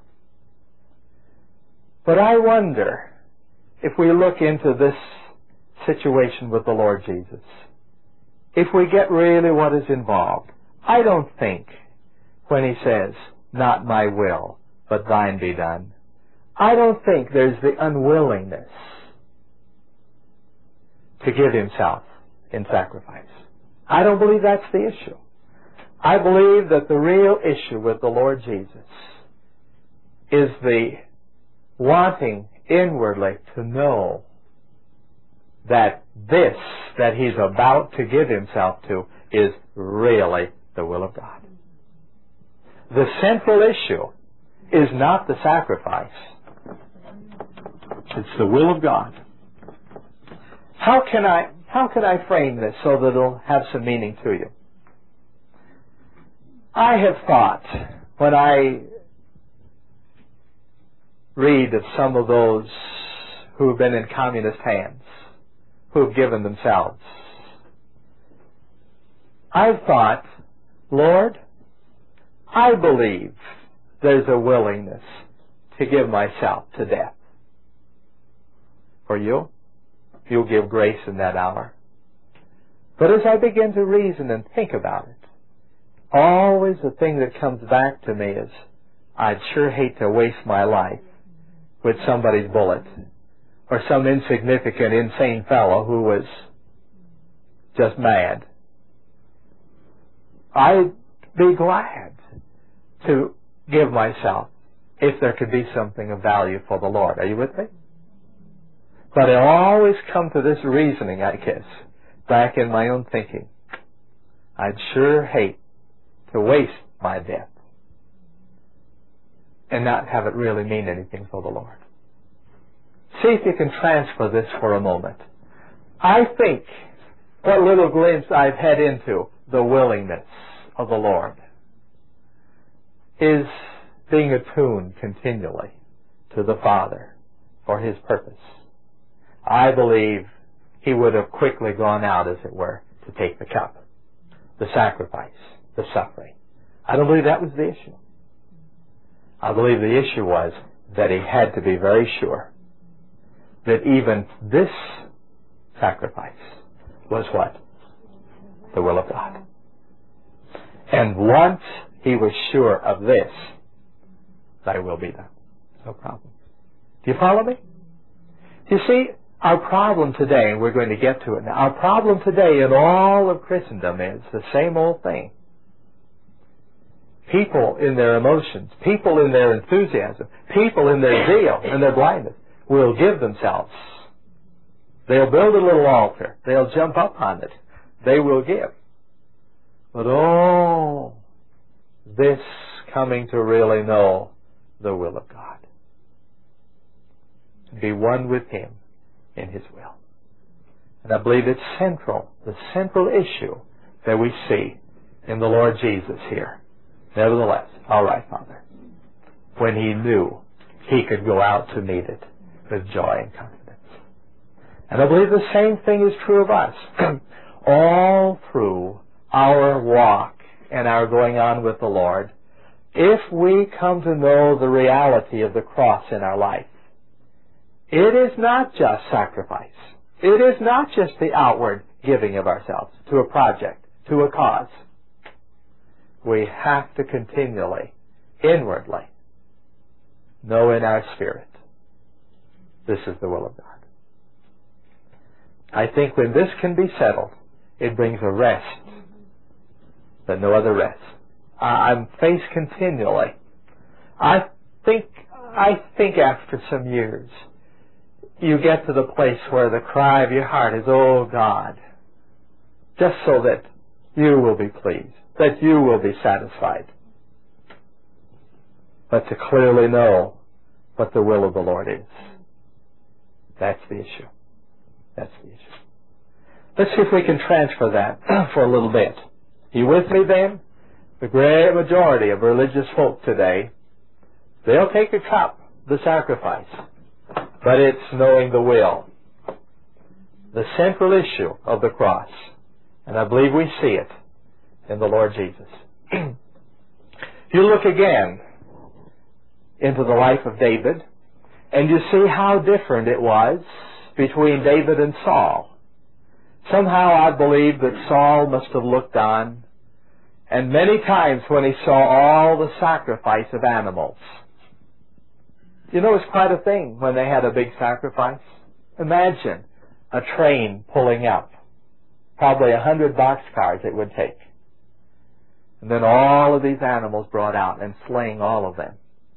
A: But I wonder if we look into this situation with the Lord Jesus, if we get really what is involved. I don't think when He says, not my will, but thine be done, I don't think there's the unwillingness to give Himself in sacrifice. I don't believe that's the issue. I believe that the real issue with the Lord Jesus is the wanting inwardly to know that this that He's about to give Himself to is really the will of God. The central issue is not the sacrifice. It's the will of God. How can I, how can I frame this so that it'll have some meaning to you? I have thought, when I read of some of those who have been in communist hands, who have given themselves, I've thought, Lord, I believe there's a willingness to give myself to death. For you, you'll give grace in that hour. But as I begin to reason and think about it, always the thing that comes back to me is, I'd sure hate to waste my life with somebody's bullet, or some insignificant, insane fellow who was just mad. I'd be glad to give myself if there could be something of value for the Lord. Are you with me? But I always come to this reasoning, I guess, back in my own thinking. I'd sure hate to waste my death and not have it really mean anything for the Lord. See if you can transfer this for a moment. I think what little glimpse I've had into the willingness of the Lord is being attuned continually to the Father for His purpose. I believe He would have quickly gone out, as it were, to take the cup, the sacrifice, the suffering. I don't believe that was the issue. I believe the issue was that He had to be very sure that even this sacrifice was what? The will of God. And once He was sure of this, Thy will be done. No problem. Do you follow me? You see, our problem today, and we're going to get to it now, our problem today in all of Christendom is the same old thing. People in their emotions, people in their enthusiasm, people in their zeal and their blindness will give themselves. They'll build a little altar. They'll jump up on it. They will give. But oh, this coming to really know the will of God. Be one with Him in His will. And I believe it's central, the central issue that we see in the Lord Jesus here. Nevertheless, all right, Father, when He knew He could go out to meet it with joy and confidence. And I believe the same thing is true of us. All through our walk and our going on with the Lord, if we come to know the reality of the cross in our life, it is not just sacrifice. It is not just the outward giving of ourselves to a project, to a cause. We have to continually, inwardly, know in our spirit, this is the will of God. I think when this can be settled, it brings a rest that no other rest. I'm faced continually. I think, I think after some years, you get to the place where the cry of your heart is, oh God, just so that you will be pleased, that you will be satisfied. But to clearly know what the will of the Lord is. That's the issue. That's the issue. Let's see if we can transfer that for a little bit. You with me then? The great majority of religious folk today, they'll take a cup, the sacrifice, but it's knowing the will, the central issue of the cross. And I believe we see it in the Lord Jesus. If you look again into the life of David, and you see how different it was between David and Saul. Somehow I believe that Saul must have looked on, and many times when he saw all the sacrifice of animals. You know, it's quite a thing when they had a big sacrifice. Imagine a train pulling up probably a hundred boxcars it would take. And then all of these animals brought out and slaying all of them.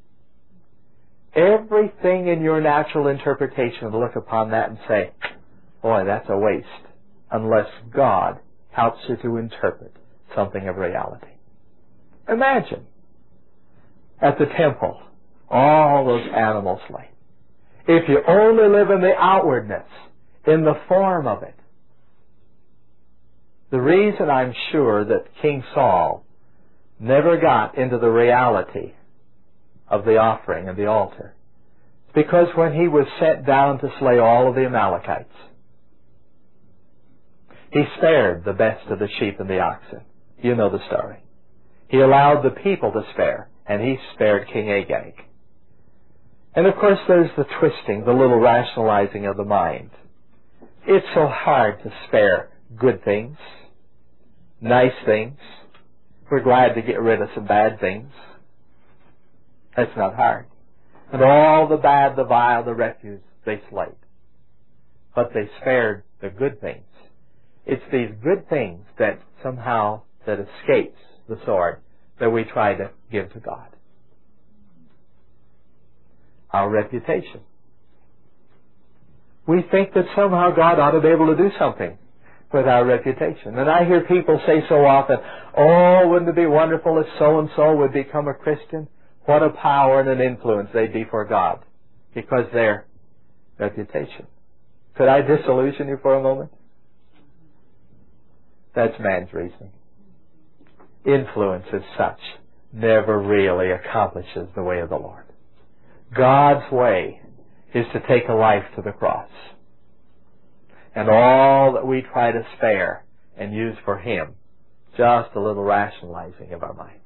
A: Everything in your natural interpretation will look upon that and say, boy, that's a waste, unless God helps you to interpret something of reality. Imagine, at the temple, all those animals slain. If you only live in the outwardness, in the form of it. The reason I'm sure that King Saul never got into the reality of the offering and the altar is because when he was sent down to slay all of the Amalekites, he spared the best of the sheep and the oxen. You know the story. He allowed the people to spare, and he spared King Agag. And of course there's the twisting, the little rationalizing of the mind. It's so hard to spare good things, nice things. We're glad to get rid of some bad things. That's not hard. And all the bad, the vile, the refuse, they slayed. But they spared the good things. It's these good things that somehow, that escapes the sword, that we try to give to God. Our reputation. We think that somehow God ought to be able to do something with our reputation. And I hear people say so often, oh, wouldn't it be wonderful if so-and-so would become a Christian? What a power and an influence they'd be for God because their reputation. Could I disillusion you for a moment? That's man's reasoning. Influence as such never really accomplishes the way of the Lord. God's way is to take a life to the cross. And all that we try to spare and use for Him, just a little rationalizing of our mind.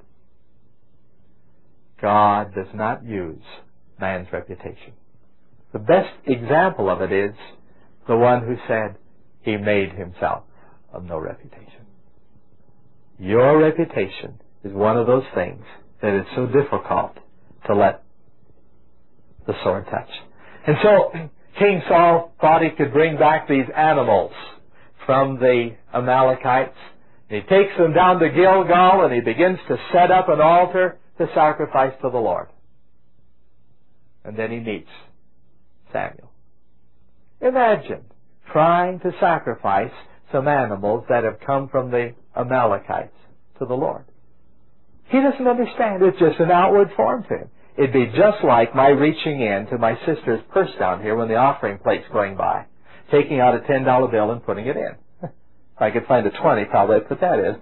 A: God does not use man's reputation. The best example of it is the one who said He made Himself of no reputation. Your reputation is one of those things that is so difficult to let the sword touch. And so King Saul thought he could bring back these animals from the Amalekites. He takes them down to Gilgal and he begins to set up an altar to sacrifice to the Lord. And then he meets Samuel. Imagine trying to sacrifice some animals that have come from the Amalekites to the Lord. He doesn't understand. It's just an outward form to him. It'd be just like my reaching in to my sister's purse down here when the offering plate's going by, taking out a ten dollar bill and putting it in. If I could find a twenty, probably I'd put that in.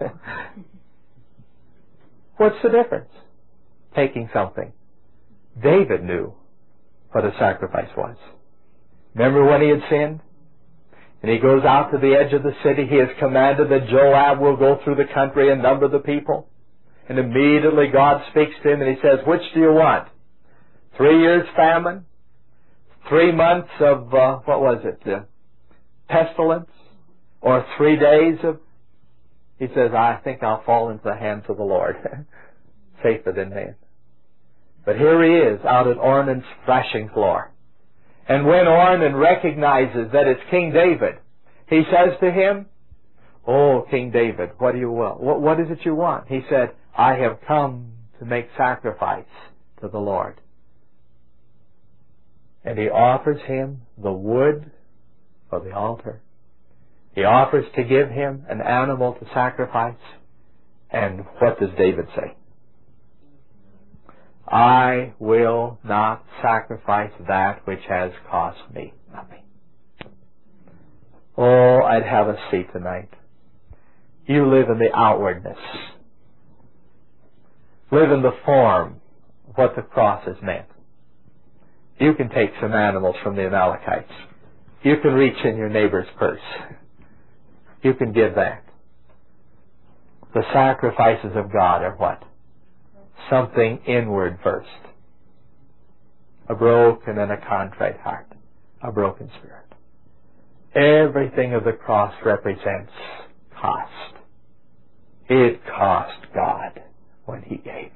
A: What's the difference? Taking something. David knew what a sacrifice was. Remember when he had sinned? And he goes out to the edge of the city. He has commanded that Joab will go through the country and number the people. And immediately God speaks to him and he says, which do you want? Three years famine? Three months of, uh, what was it, uh, pestilence? Or three days of... He says, I think I'll fall into the hands of the Lord. Safer than man. But here he is out at Ornan's thrashing floor. And when Ornan recognizes that it's King David, he says to him, oh, King David, what do you want? What, what is it you want? He said, I have come to make sacrifice to the Lord. And he offers him the wood for the altar. He offers to give him an animal to sacrifice. And what does David say? I will not sacrifice that which has cost me nothing. Oh, I'd have a seat tonight. You live in the outwardness. Live in the form of what the cross has meant. You can take some animals from the Amalekites. You can reach in your neighbor's purse. You can give that. The sacrifices of God are what? Something inward first. A broken and a contrite heart. A broken spirit. Everything of the cross represents cost. It cost God when He gave.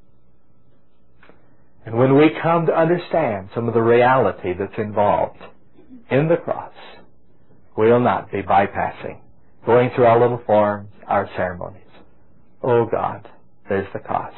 A: And when we come to understand some of the reality that's involved in the cross, we'll not be bypassing going through our little forms, our ceremonies. Oh God, there's the cost.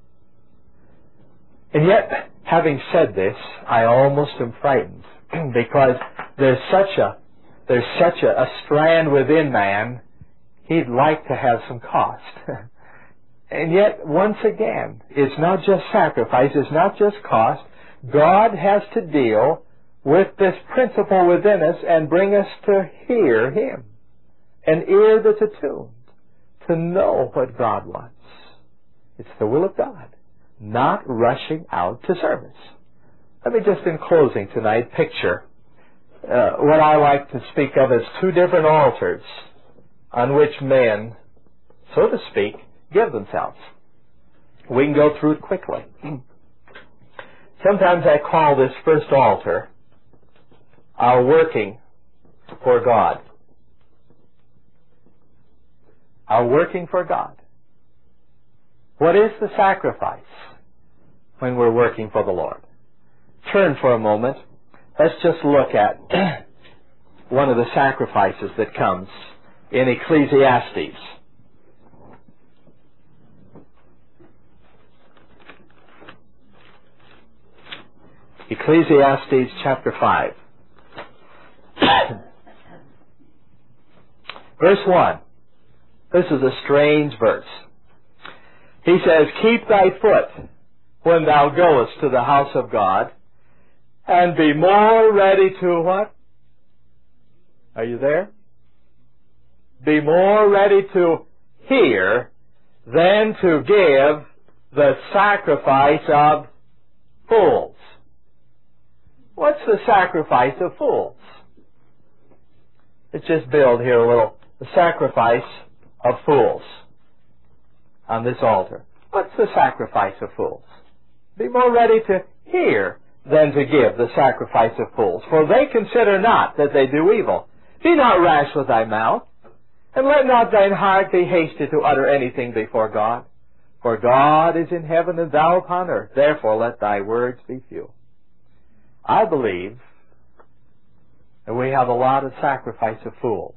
A: And yet, having said this, I almost am frightened because there's such a there's such a, a strand within man, he'd like to have some cost. And yet, once again, it's not just sacrifice, it's not just cost. God has to deal with this principle within us and bring us to hear Him. An ear that's attuned to know what God wants. It's the will of God, not rushing out to service. Let me just, in closing tonight, picture uh, what I like to speak of as two different altars on which men, so to speak, give themselves. We can go through it quickly. Sometimes I call this first altar our working for God. Our working for God. What is the sacrifice when we're working for the Lord? Turn for a moment. Let's just look at one of the sacrifices that comes in Ecclesiastes. Ecclesiastes chapter five. Verse one. This is a strange verse. He says, keep thy foot when thou goest to the house of God, and be more ready to what? Are you there? Be more ready to hear than to give the sacrifice of fools. What's the sacrifice of fools? Let's just build here a little. The sacrifice of fools on this altar. What's the sacrifice of fools? Be more ready to hear than to give the sacrifice of fools. For they consider not that they do evil. Be not rash with thy mouth, and let not thine heart be hasty to utter anything before God. For God is in heaven and thou upon earth. Therefore let thy words be few. I believe that we have a lot of sacrifice of fools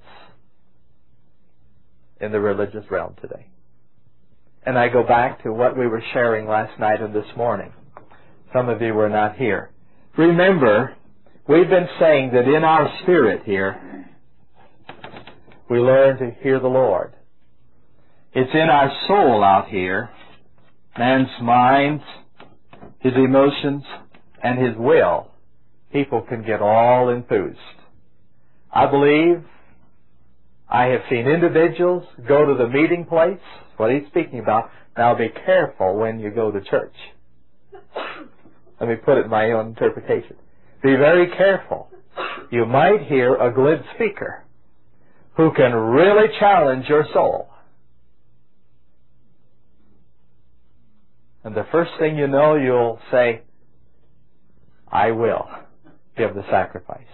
A: in the religious realm today. And I go back to what we were sharing last night and this morning. Some of you were not here. Remember, we've been saying that in our spirit here, we learn to hear the Lord. It's in our soul out here, man's mind, his emotions, and his will. People can get all enthused. I believe I have seen individuals go to the meeting place, what he's speaking about. Now be careful when you go to church. Let me put it in my own interpretation. Be very careful. You might hear a glib speaker who can really challenge your soul. And the first thing you know, you'll say, I will give the sacrifice.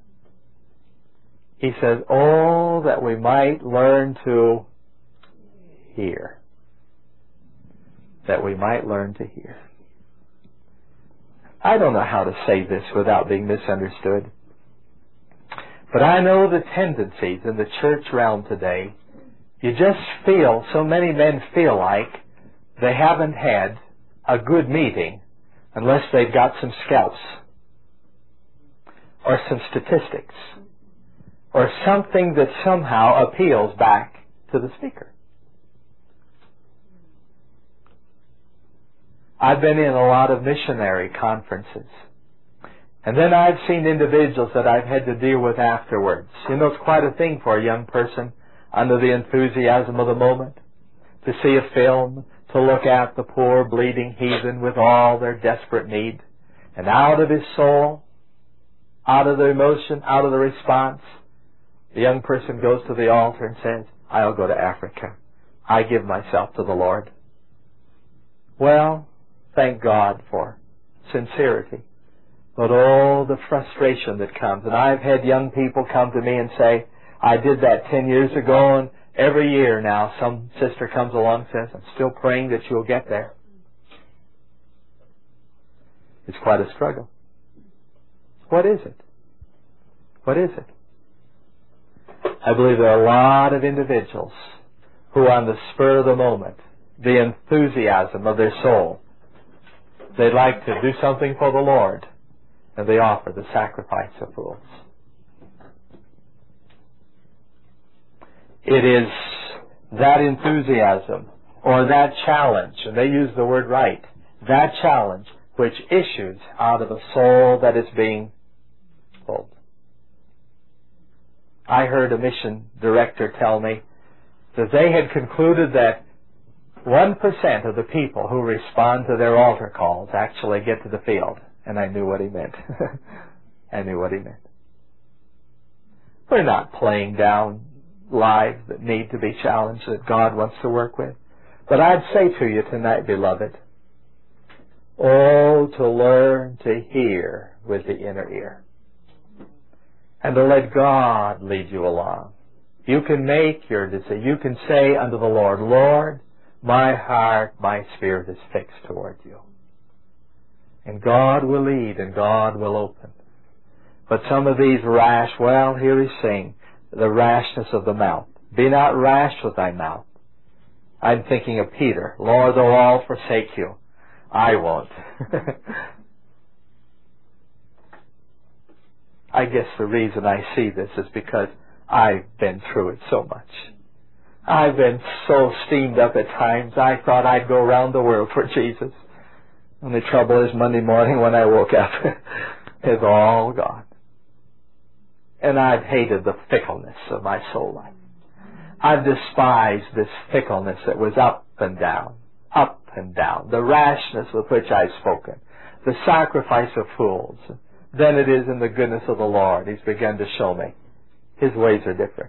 A: He says, oh, that we might learn to hear. That we might learn to hear. I don't know how to say this without being misunderstood. But I know the tendencies in the church realm today. You just feel, so many men feel like they haven't had a good meeting unless they've got some scouts or some statistics or something that somehow appeals back to the speaker. I've been in a lot of missionary conferences. And then I've seen individuals that I've had to deal with afterwards. You know, it's quite a thing for a young person under the enthusiasm of the moment to see a film, to look at the poor bleeding heathen with all their desperate need. And out of his soul, out of the emotion, out of the response, the young person goes to the altar and says, I'll go to Africa. I give myself to the Lord. Well, thank God for sincerity. But oh, the frustration that comes. And I've had young people come to me and say, I did that ten years ago, and every year now some sister comes along and says, I'm still praying that you'll get there. It's quite a struggle. What is it? What is it? I believe there are a lot of individuals who on the spur of the moment, the enthusiasm of their soul, they'd like to do something for the Lord, and they offer the sacrifice of fools. It is that enthusiasm or that challenge, and they use the word right, that challenge which issues out of a soul that is being pulled. I heard a mission director tell me that they had concluded that one percent of the people who respond to their altar calls actually get to the field. And I knew what he meant. I knew what he meant. We're not playing down lives that need to be challenged, that God wants to work with. But I'd say to you tonight, beloved, oh, to learn to hear with the inner ear. And to let God lead you along. You can make your decision. You can say unto the Lord, Lord, my heart, my spirit is fixed toward you. And God will lead and God will open. But some of these rash, well, here he's saying, the rashness of the mouth. Be not rash with thy mouth. I'm thinking of Peter. Lord, though all forsake you, I won't. I guess the reason I see this is because I've been through it so much. I've been so steamed up at times, I thought I'd go around the world for Jesus. And the trouble is Monday morning when I woke up, it's all gone. And I've hated the fickleness of my soul life. I've despised this fickleness that was up and down, up and down, the rashness with which I've spoken, the sacrifice of fools. Then it is in the goodness of the Lord, He's begun to show me His ways are different.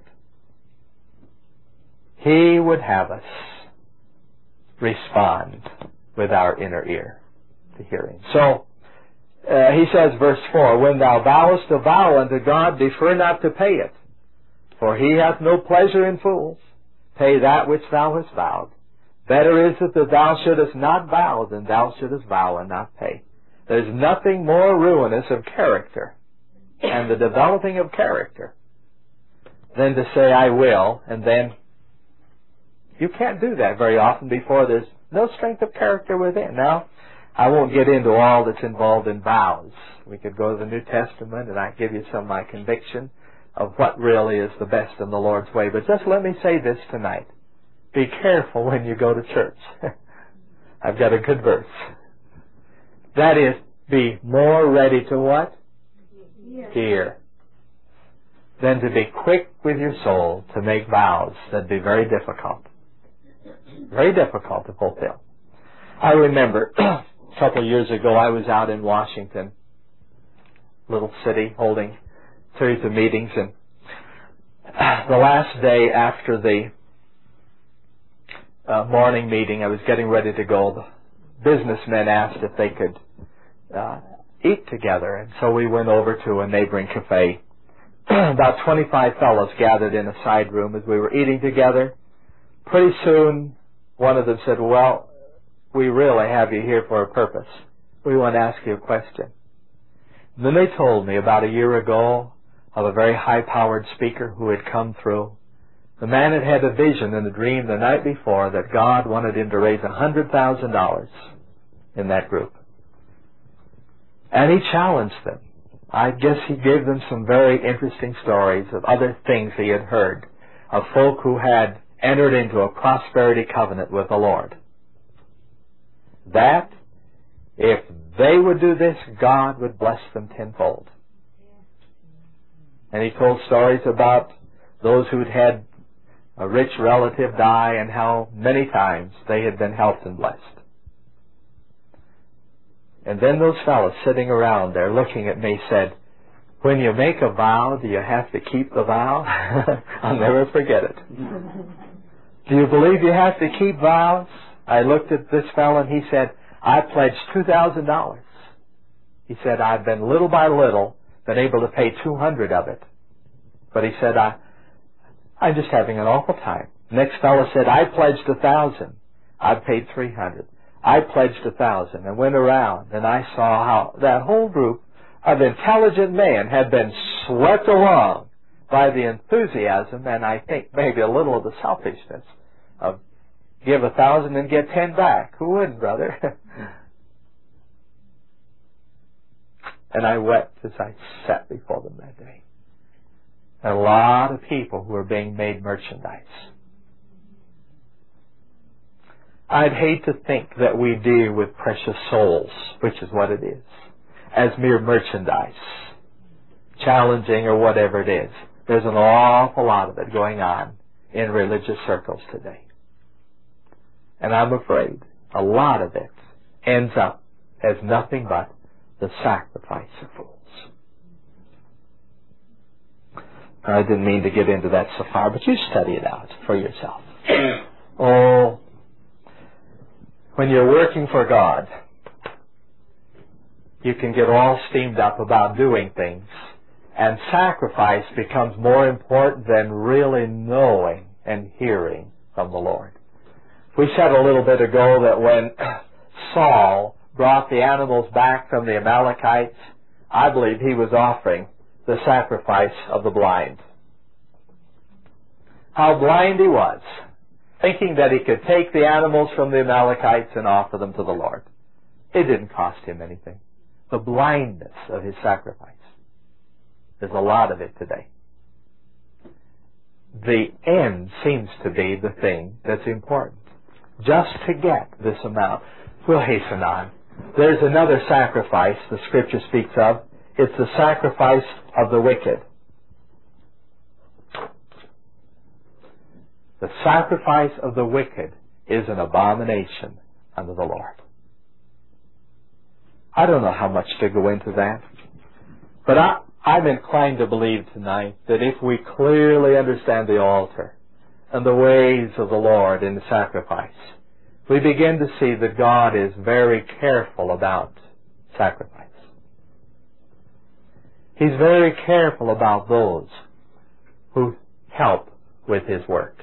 A: He would have us respond with our inner ear to hearing. So, uh, he says, verse four, when thou vowest a vow unto God, defer not to pay it, for He hath no pleasure in fools. Pay that which thou hast vowed. Better is it that thou shouldest not vow than thou shouldest vow and not pay. There's nothing more ruinous of character and the developing of character than to say, I will, and then you can't do that very often before there's no strength of character within. Now, I won't get into all that's involved in vows. We could go to the New Testament and I give you some of my conviction of what really is the best in the Lord's way. But just let me say this tonight. Be careful when you go to church. I've got a good verse. That is, be more ready to what? Hear. Hear. Than to be quick with your soul to make vows that'd be very difficult. Very difficult to fulfill. I remember a couple of years ago I was out in Washington, little city, holding a series of meetings, and the last day after the uh, morning meeting, I was getting ready to go. The businessmen asked if they could uh, eat together, and so we went over to a neighboring cafe. About twenty-five fellows gathered in a side room as we were eating together. Pretty soon, one of them said, well, we really have you here for a purpose. We want to ask you a question. And then they told me about a year ago of a very high-powered speaker who had come through. The man had had a vision and a dream the night before that God wanted him to raise one hundred thousand dollars in that group. And he challenged them. I guess he gave them some very interesting stories of other things he had heard of folk who had entered into a prosperity covenant with the Lord. That, if they would do this, God would bless them tenfold. And he told stories about those who had had a rich relative die and how many times they had been helped and blessed. And then those fellows sitting around there looking at me said, when you make a vow, do you have to keep the vow? I'll never forget it. Do you believe you have to keep vows? I looked at this fellow and he said, I pledged two thousand dollars. He said, I've been little by little been able to pay two hundred of it. But he said, I, I'm just having an awful time. Next fellow said, I pledged a thousand. I've paid three hundred. I pledged a thousand and went around and I saw how that whole group of intelligent men had been swept along by the enthusiasm and I think maybe a little of the selfishness of give a thousand and get ten back. Who wouldn't, brother? And I wept as I sat before them that day. A lot of people who are being made merchandise. I'd hate to think that we deal with precious souls, which is what it is, as mere merchandise, challenging or whatever it is. There's an awful lot of it going on in religious circles today. And I'm afraid a lot of it ends up as nothing but the sacrifice of fools. I didn't mean to get into that so far, but you study it out for yourself. Oh, when you're working for God, you can get all steamed up about doing things, and sacrifice becomes more important than really knowing and hearing from the Lord. We said a little bit ago that when Saul brought the animals back from the Amalekites, I believe he was offering the sacrifice of the blind. How blind he was, thinking that he could take the animals from the Amalekites and offer them to the Lord. It didn't cost him anything. The blindness of his sacrifice. There's a lot of it today. The end seems to be the thing that's important. Just to get this amount. We'll hasten on. There's another sacrifice the Scripture speaks of. It's the sacrifice of the wicked. The sacrifice of the wicked is an abomination unto the Lord. I don't know how much to go into that, but I, I'm inclined to believe tonight that if we clearly understand the altar and the ways of the Lord in the sacrifice, we begin to see that God is very careful about sacrifice. He's very careful about those who help with His work.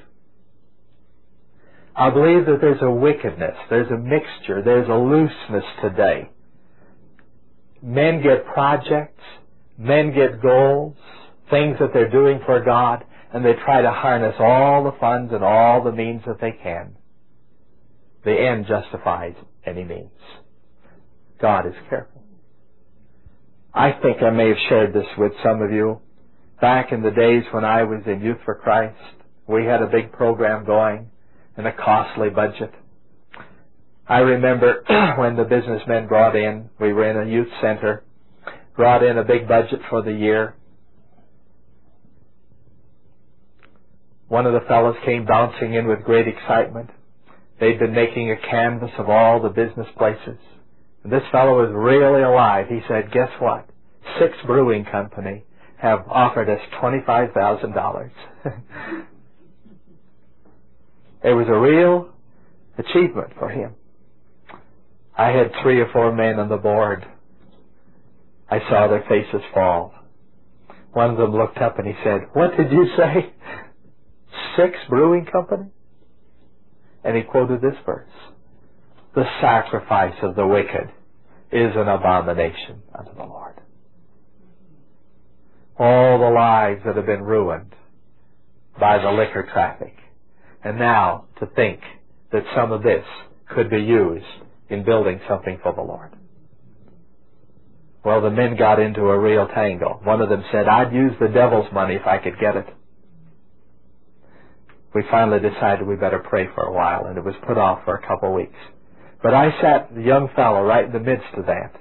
A: I believe that there's a wickedness, there's a mixture, there's a looseness today. Men get projects, men get goals, things that they're doing for God, and they try to harness all the funds and all the means that they can. The end justifies any means. God is careful. I think I may have shared this with some of you. Back in the days when I was in Youth for Christ, we had a big program going and a costly budget. I remember when the businessmen brought in, we were in a youth center, brought in a big budget for the year. One of the fellows came bouncing in with great excitement. They'd been making a canvas of all the business places. And this fellow was really alive. He said, guess what? Six brewing company have offered us twenty-five thousand dollars. It was a real achievement for him. I had three or four men on the board. I saw their faces fall. One of them looked up and he said, what did you say? Six brewing company? And he quoted this verse. The sacrifice of the wicked is an abomination unto the Lord. All the lives that have been ruined by the liquor traffic. And now to think that some of this could be used in building something for the Lord. Well, the men got into a real tangle. One of them said, I'd use the devil's money if I could get it. We finally decided we better pray for a while, and it was put off for a couple of weeks. But I sat, the young fellow, right in the midst of that.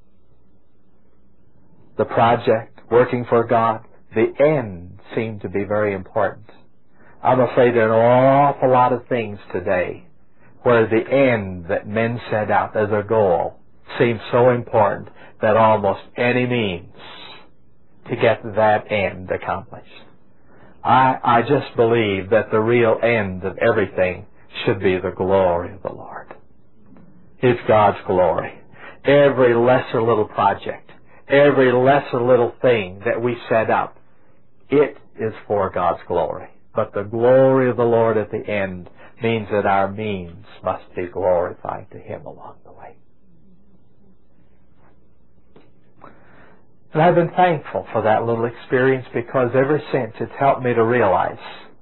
A: The project, working for God, the end seemed to be very important. I'm afraid there are an awful lot of things today where the end that men set out as a goal seems so important that almost any means to get that end accomplished. I, I just believe that the real end of everything should be the glory of the Lord. It's God's glory. Every lesser little project, every lesser little thing that we set up, it is for God's glory. But the glory of the Lord at the end means that our means must be glorified to Him along the way. And I've been thankful for that little experience, because ever since it's helped me to realize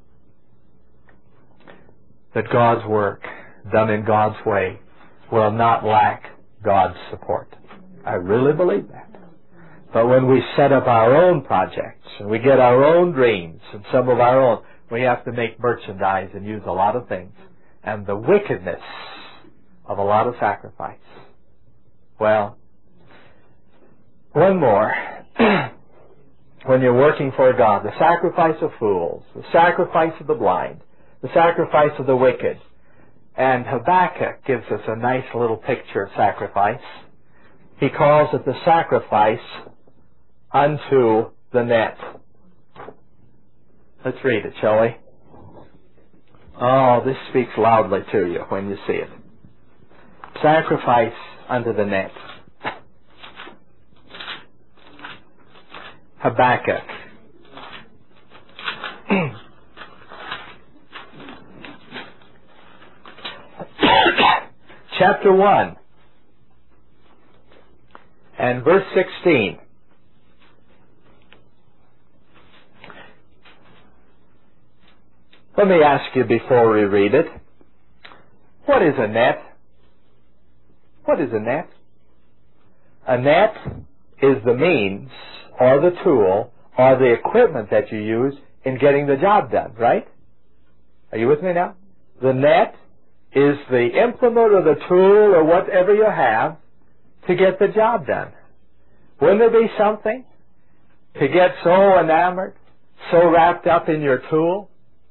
A: that God's work, done in God's way, will not lack God's support. I really believe that. But when we set up our own projects, and we get our own dreams, and some of our own, we have to make merchandise and use a lot of things. And the wickedness of a lot of sacrifice. Well, one more. When you're working for God, the sacrifice of fools, the sacrifice of the blind, the sacrifice of the wicked. And Habakkuk gives us a nice little picture of sacrifice. He calls it the sacrifice unto the net. Let's read it, shall we? Oh, this speaks loudly to you when you see it. Sacrifice unto the net. Habakkuk. Chapter one and verse sixteen. Let me ask you before we read it, what is a net? What is a net? A net is the means or the tool or the equipment that you use in getting the job done, right? Are you with me now? The net is the implement or the tool or whatever you have to get the job done. Wouldn't there be something to get so enamored, so wrapped up in your tool,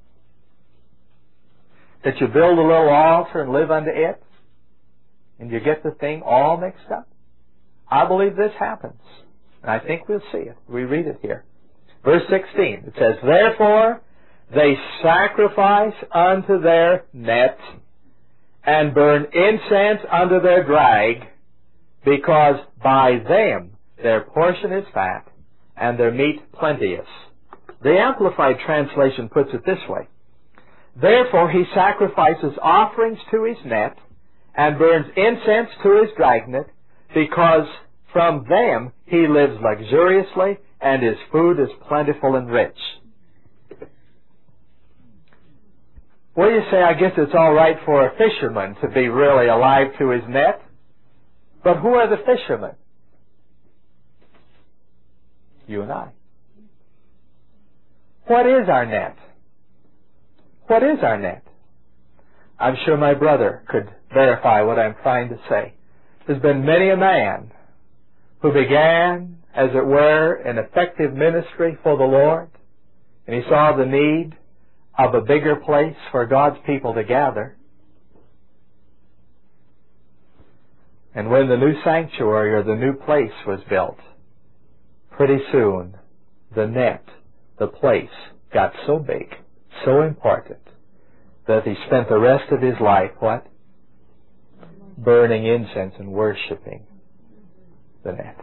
A: that you build a little altar and live unto it, and you get the thing all mixed up? I believe this happens, and I think we'll see it. We read it here. Verse sixteen, it says, Therefore they sacrifice unto their net, and burn incense unto their drag, because by them their portion is fat, and their meat plenteous. The Amplified Translation puts it this way, Therefore he sacrifices offerings to his net, and burns incense to his dragnet, because from them he lives luxuriously, and his food is plentiful and rich. Well, you say, I guess it's all right for a fisherman to be really alive to his net. But who are the fishermen? You and I. What is our net? What is our net? I'm sure my brother could verify what I'm trying to say. There's been many a man who began, as it were, an effective ministry for the Lord, and he saw the need of a bigger place for God's people to gather. And when the new sanctuary or the new place was built, pretty soon the net, the place, got so big, so important, that he spent the rest of his life, what? Burning incense and worshiping the net.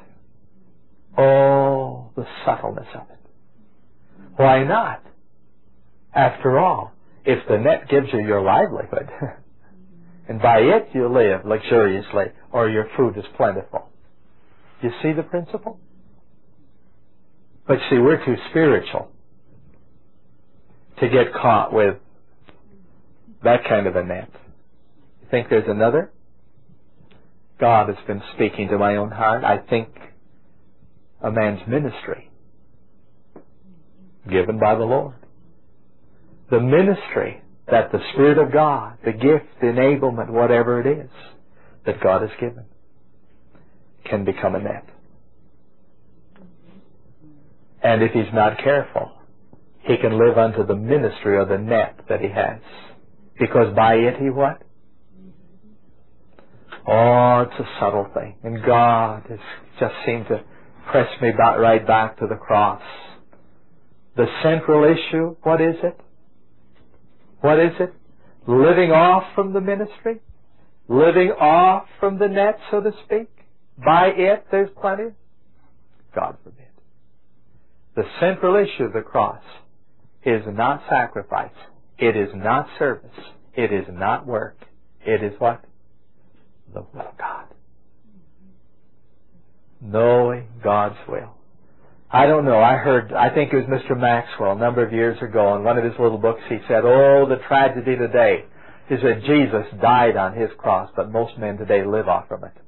A: Oh, the subtleness of it. Why not? After all, if the net gives you your livelihood, and by it you live luxuriously, or your food is plentiful. You see the principle? But see, we're too spiritual to get caught with that kind of a net. You think there's another? God has been speaking to my own heart. I think a man's ministry given by the Lord. The ministry that the Spirit of God, the gift, the enablement, whatever it is that God has given, can become a net. And if he's not careful, he can live unto the ministry or the net that he has. Because by it he what? Oh, it's a subtle thing. And God has just seemed to press me back, right back to the cross. The central issue, what is it? What is it? Living off from the ministry? Living off from the net, so to speak? By it there's plenty? God forbid. The central issue of the cross is not sacrifice. It is not service. It is not work. It is what? The will of God. Knowing God's will. I don't know, I heard, I think it was Mister Maxwell a number of years ago in one of his little books, he said, oh, the tragedy today is that Jesus died on his cross, but most men today live off from it.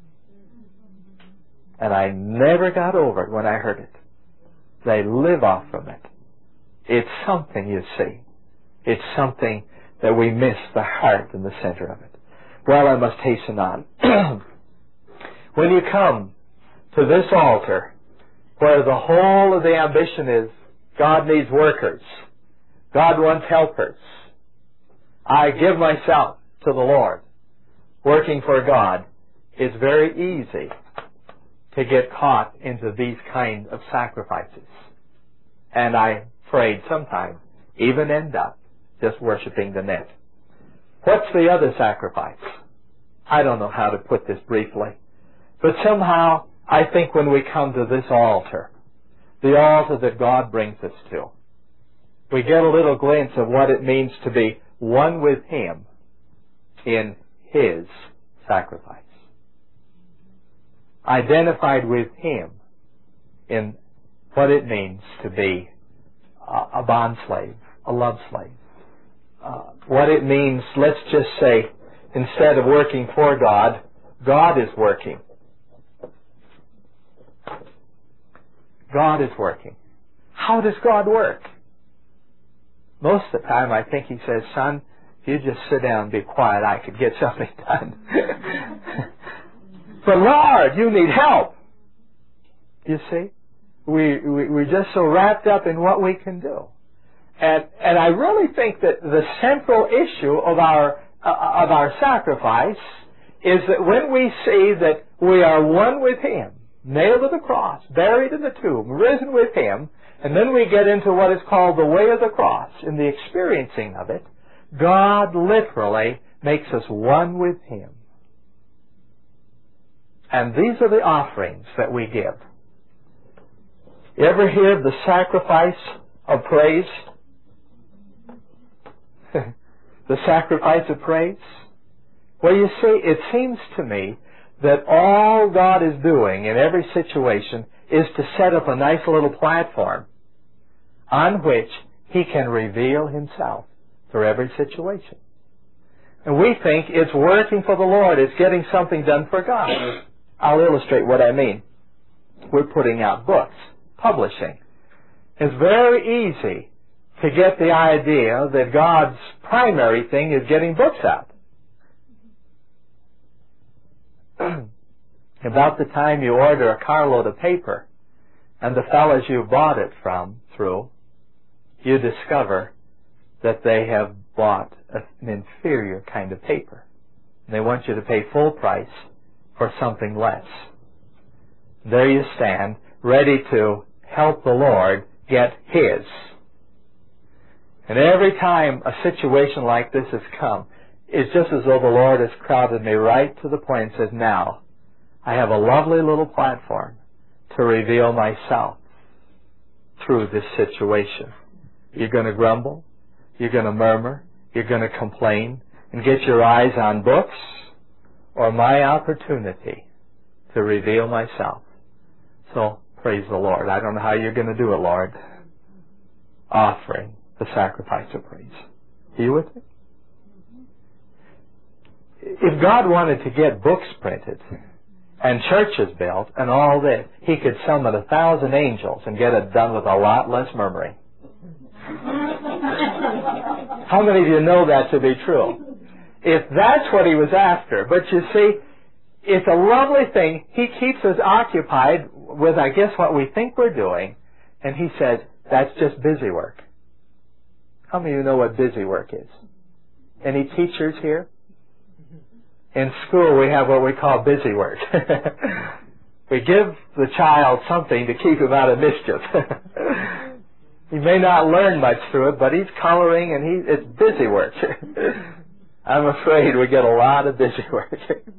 A: And I never got over it when I heard it. They live off from it. It's something, you see. It's something that we miss the heart and the center of it. Well, I must hasten on. When you come to this altar, where the whole of the ambition is, God needs workers. God wants helpers. I give myself to the Lord. Working for God is very easy to get caught into these kind of sacrifices. And I'm afraid sometimes even end up just worshiping the net. What's the other sacrifice? I don't know how to put this briefly. But somehow, I think when we come to this altar, the altar that God brings us to, we get a little glimpse of what it means to be one with Him in His sacrifice. Identified with Him in what it means to be a bond slave, a love slave. Uh, what it means, let's just say, instead of working for God, God is working. God is working. How does God work? Most of the time I think He says, son, if you just sit down and be quiet, I could get something done. But Lord, you need help. You see? We, we, we're just so wrapped up in what we can do. And, and I really think that the central issue of our, uh, of our sacrifice is that when we see that we are one with Him, nailed to the cross, buried in the tomb, risen with Him, and then we get into what is called the way of the cross, in the experiencing of it, God literally makes us one with Him. And these are the offerings that we give. You ever hear of the sacrifice of praise? The sacrifice of praise? Well, you see, it seems to me that all God is doing in every situation is to set up a nice little platform on which He can reveal Himself through every situation. And we think it's working for the Lord, it's getting something done for God. I'll illustrate what I mean. We're putting out books, publishing. It's very easy to get the idea that God's primary thing is getting books out. About the time you order a carload of paper and the fellows you bought it from, through, you discover that they have bought an inferior kind of paper. And they want you to pay full price for something less. There you stand, ready to help the Lord get His. And every time a situation like this has come, it's just as though the Lord has crowded me right to the point and says, now, I have a lovely little platform to reveal myself through this situation. You're going to grumble, you're going to murmur, you're going to complain, and get your eyes on books, or my opportunity to reveal myself. So, praise the Lord. I don't know how you're going to do it, Lord. Offering the sacrifice of praise. Are you with me? If God wanted to get books printed and churches built and all this, He could summon a thousand angels and get it done with a lot less murmuring. How many of you know that to be true? If that's what He was after. But you see, it's a lovely thing. He keeps us occupied with, I guess, what we think we're doing. And He says, that's just busy work. How many of you know what busy work is? Any teachers here? In school we have what we call busy work. We give the child something to keep him out of mischief. He may not learn much through it, but he's coloring and he, it's busy work. I'm afraid we get a lot of busy work.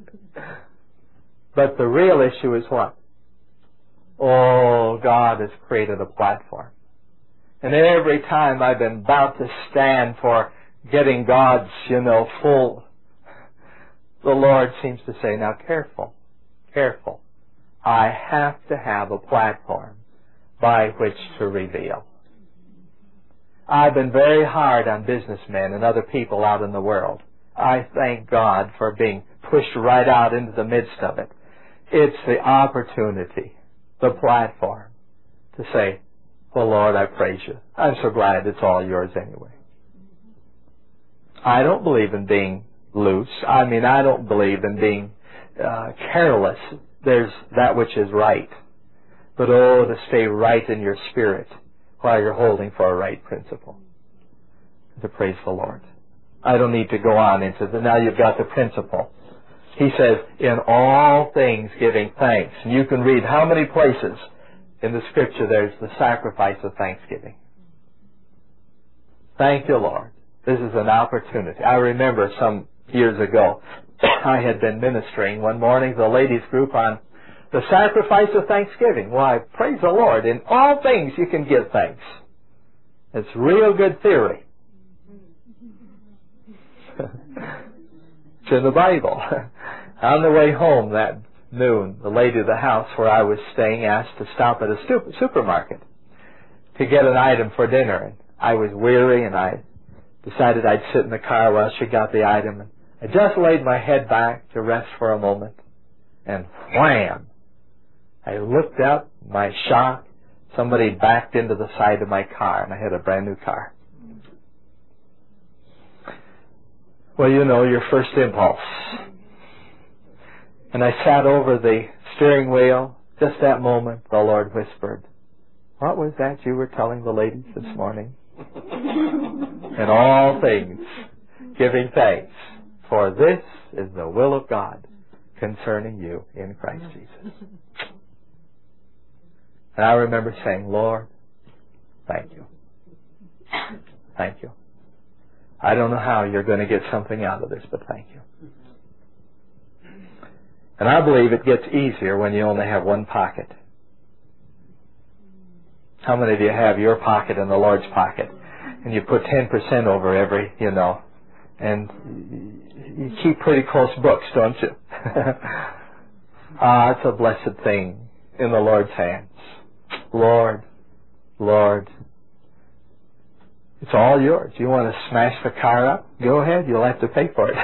A: But the real issue is what? Oh, God has created a platform. And every time I've been about to stand for getting God's, you know, full, the Lord seems to say, now careful, careful. I have to have a platform by which to reveal. I've been very hard on businessmen and other people out in the world. I thank God for being pushed right out into the midst of it. It's the opportunity, the platform, to say, well, Lord, I praise you. I'm so glad it's all yours anyway. I don't believe in being loose. I mean, I don't believe in being uh, careless. There's that which is right. But oh, to stay right in your spirit while you're holding for a right principle. To praise the Lord. I don't need to go on into the, now you've got the principle. He says, in all things giving thanks. And you can read how many places in the Scripture there's the sacrifice of thanksgiving. Thank you, Lord. This is an opportunity. I remember some years ago, I had been ministering one morning to the ladies group on the sacrifice of thanksgiving. Why, praise the Lord. In all things you can give thanks. It's real good theory. It's in the Bible. On the way home that noon, the lady of the house where I was staying asked to stop at a super- supermarket to get an item for dinner. And I was weary, and I decided I'd sit in the car while she got the item. And I just laid my head back to rest for a moment, and wham! I looked up, my shock, somebody backed into the side of my car, and I had a brand new car. Well, you know, your first impulse. And I sat over the steering wheel. Just that moment, the Lord whispered, what was that you were telling the ladies this morning? In all things, giving thanks, for this is the will of God concerning you in Christ Jesus. And I remember saying, Lord, thank you. Thank you. I don't know how you're going to get something out of this, but thank you. And I believe it gets easier when you only have one pocket. How many of you have your pocket and the Lord's pocket? And you put ten percent over every, you know, and you keep pretty close books, don't you? Ah, it's a blessed thing in the Lord's hands. Lord, Lord, it's all yours. You want to smash the car up? Go ahead. You'll have to pay for it.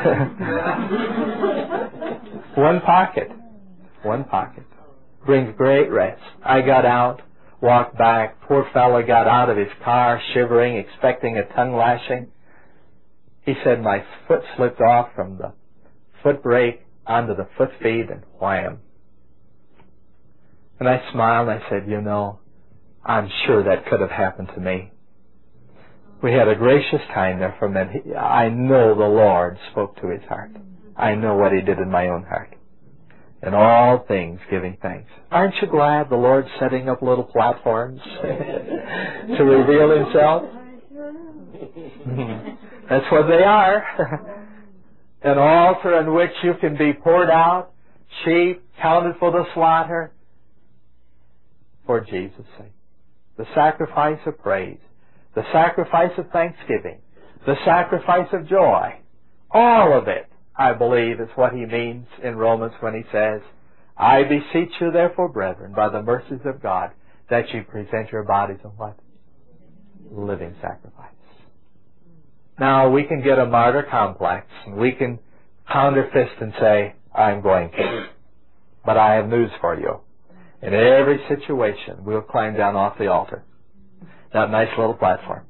A: One pocket. One pocket. Brings great rest. I got out, walked back. Poor fellow got out of his car, shivering, expecting a tongue lashing. He said, my foot slipped off from the foot brake onto the foot feed, and wham. And I smiled and I said, you know, I'm sure that could have happened to me. We had a gracious time there for a minute. I know the Lord spoke to his heart. I know what he did in my own heart. In all things giving thanks. Aren't you glad the Lord's setting up little platforms to reveal himself? That's what they are. An altar on which you can be poured out, sheep counted for the slaughter, for Jesus' sake. The sacrifice of praise, the sacrifice of thanksgiving, the sacrifice of joy, all of it, I believe, is what he means in Romans when he says, I beseech you therefore, brethren, by the mercies of God, that you present your bodies a what? Living sacrifice. Now, we can get a martyr complex, and we can pound our fist and say, I'm going to. But I have news for you. In every situation, we'll climb down off the altar. That nice little platform.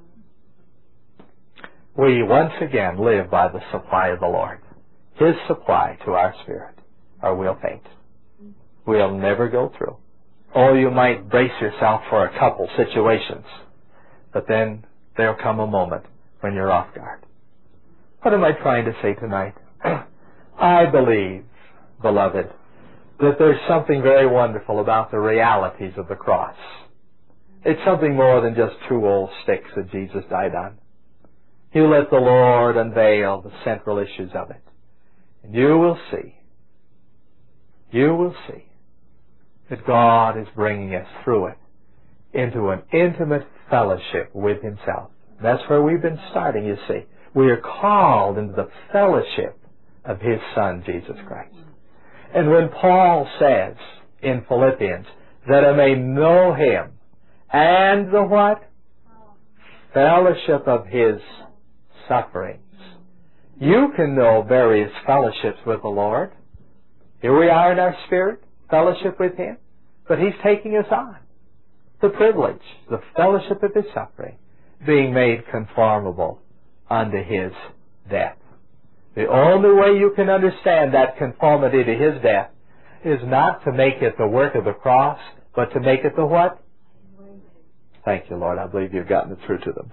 A: We once again live by the supply of the Lord. His supply to our spirit, or we'll faint. We'll never go through. Oh, you might brace yourself for a couple situations, but then there'll come a moment when you're off guard. What am I trying to say tonight? I believe, beloved, that there's something very wonderful about the realities of the cross. It's something more than just two old sticks that Jesus died on. You let the Lord unveil the central issues of it. And you will see, you will see that God is bringing us through it into an intimate fellowship with himself. That's where we've been starting, you see. We are called into the fellowship of his Son, Jesus Christ. And when Paul says in Philippians that I may know Him, and the what? Fellowship of His sufferings. You can know various fellowships with the Lord. Here we are in our spirit, fellowship with Him, but He's taking us on. The privilege, the fellowship of His suffering, being made conformable unto His death. The only way you can understand that conformity to His death is not to make it the work of the cross, but to make it the what? Thank you, Lord. I believe you've gotten it through to them.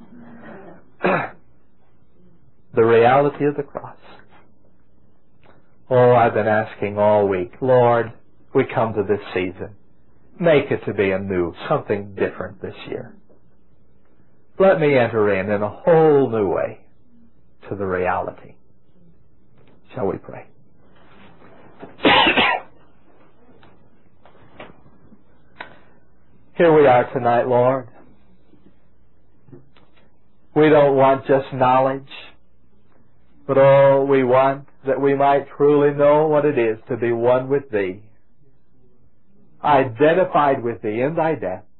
A: The reality of the cross. Oh, I've been asking all week, Lord, we come to this season. Make it to be a new, something different this year. Let me enter in in a whole new way to the reality. Shall we pray? Here we are tonight, Lord. We don't want just knowledge, but oh, we want that we might truly know what it is to be one with Thee, identified with Thee in Thy death,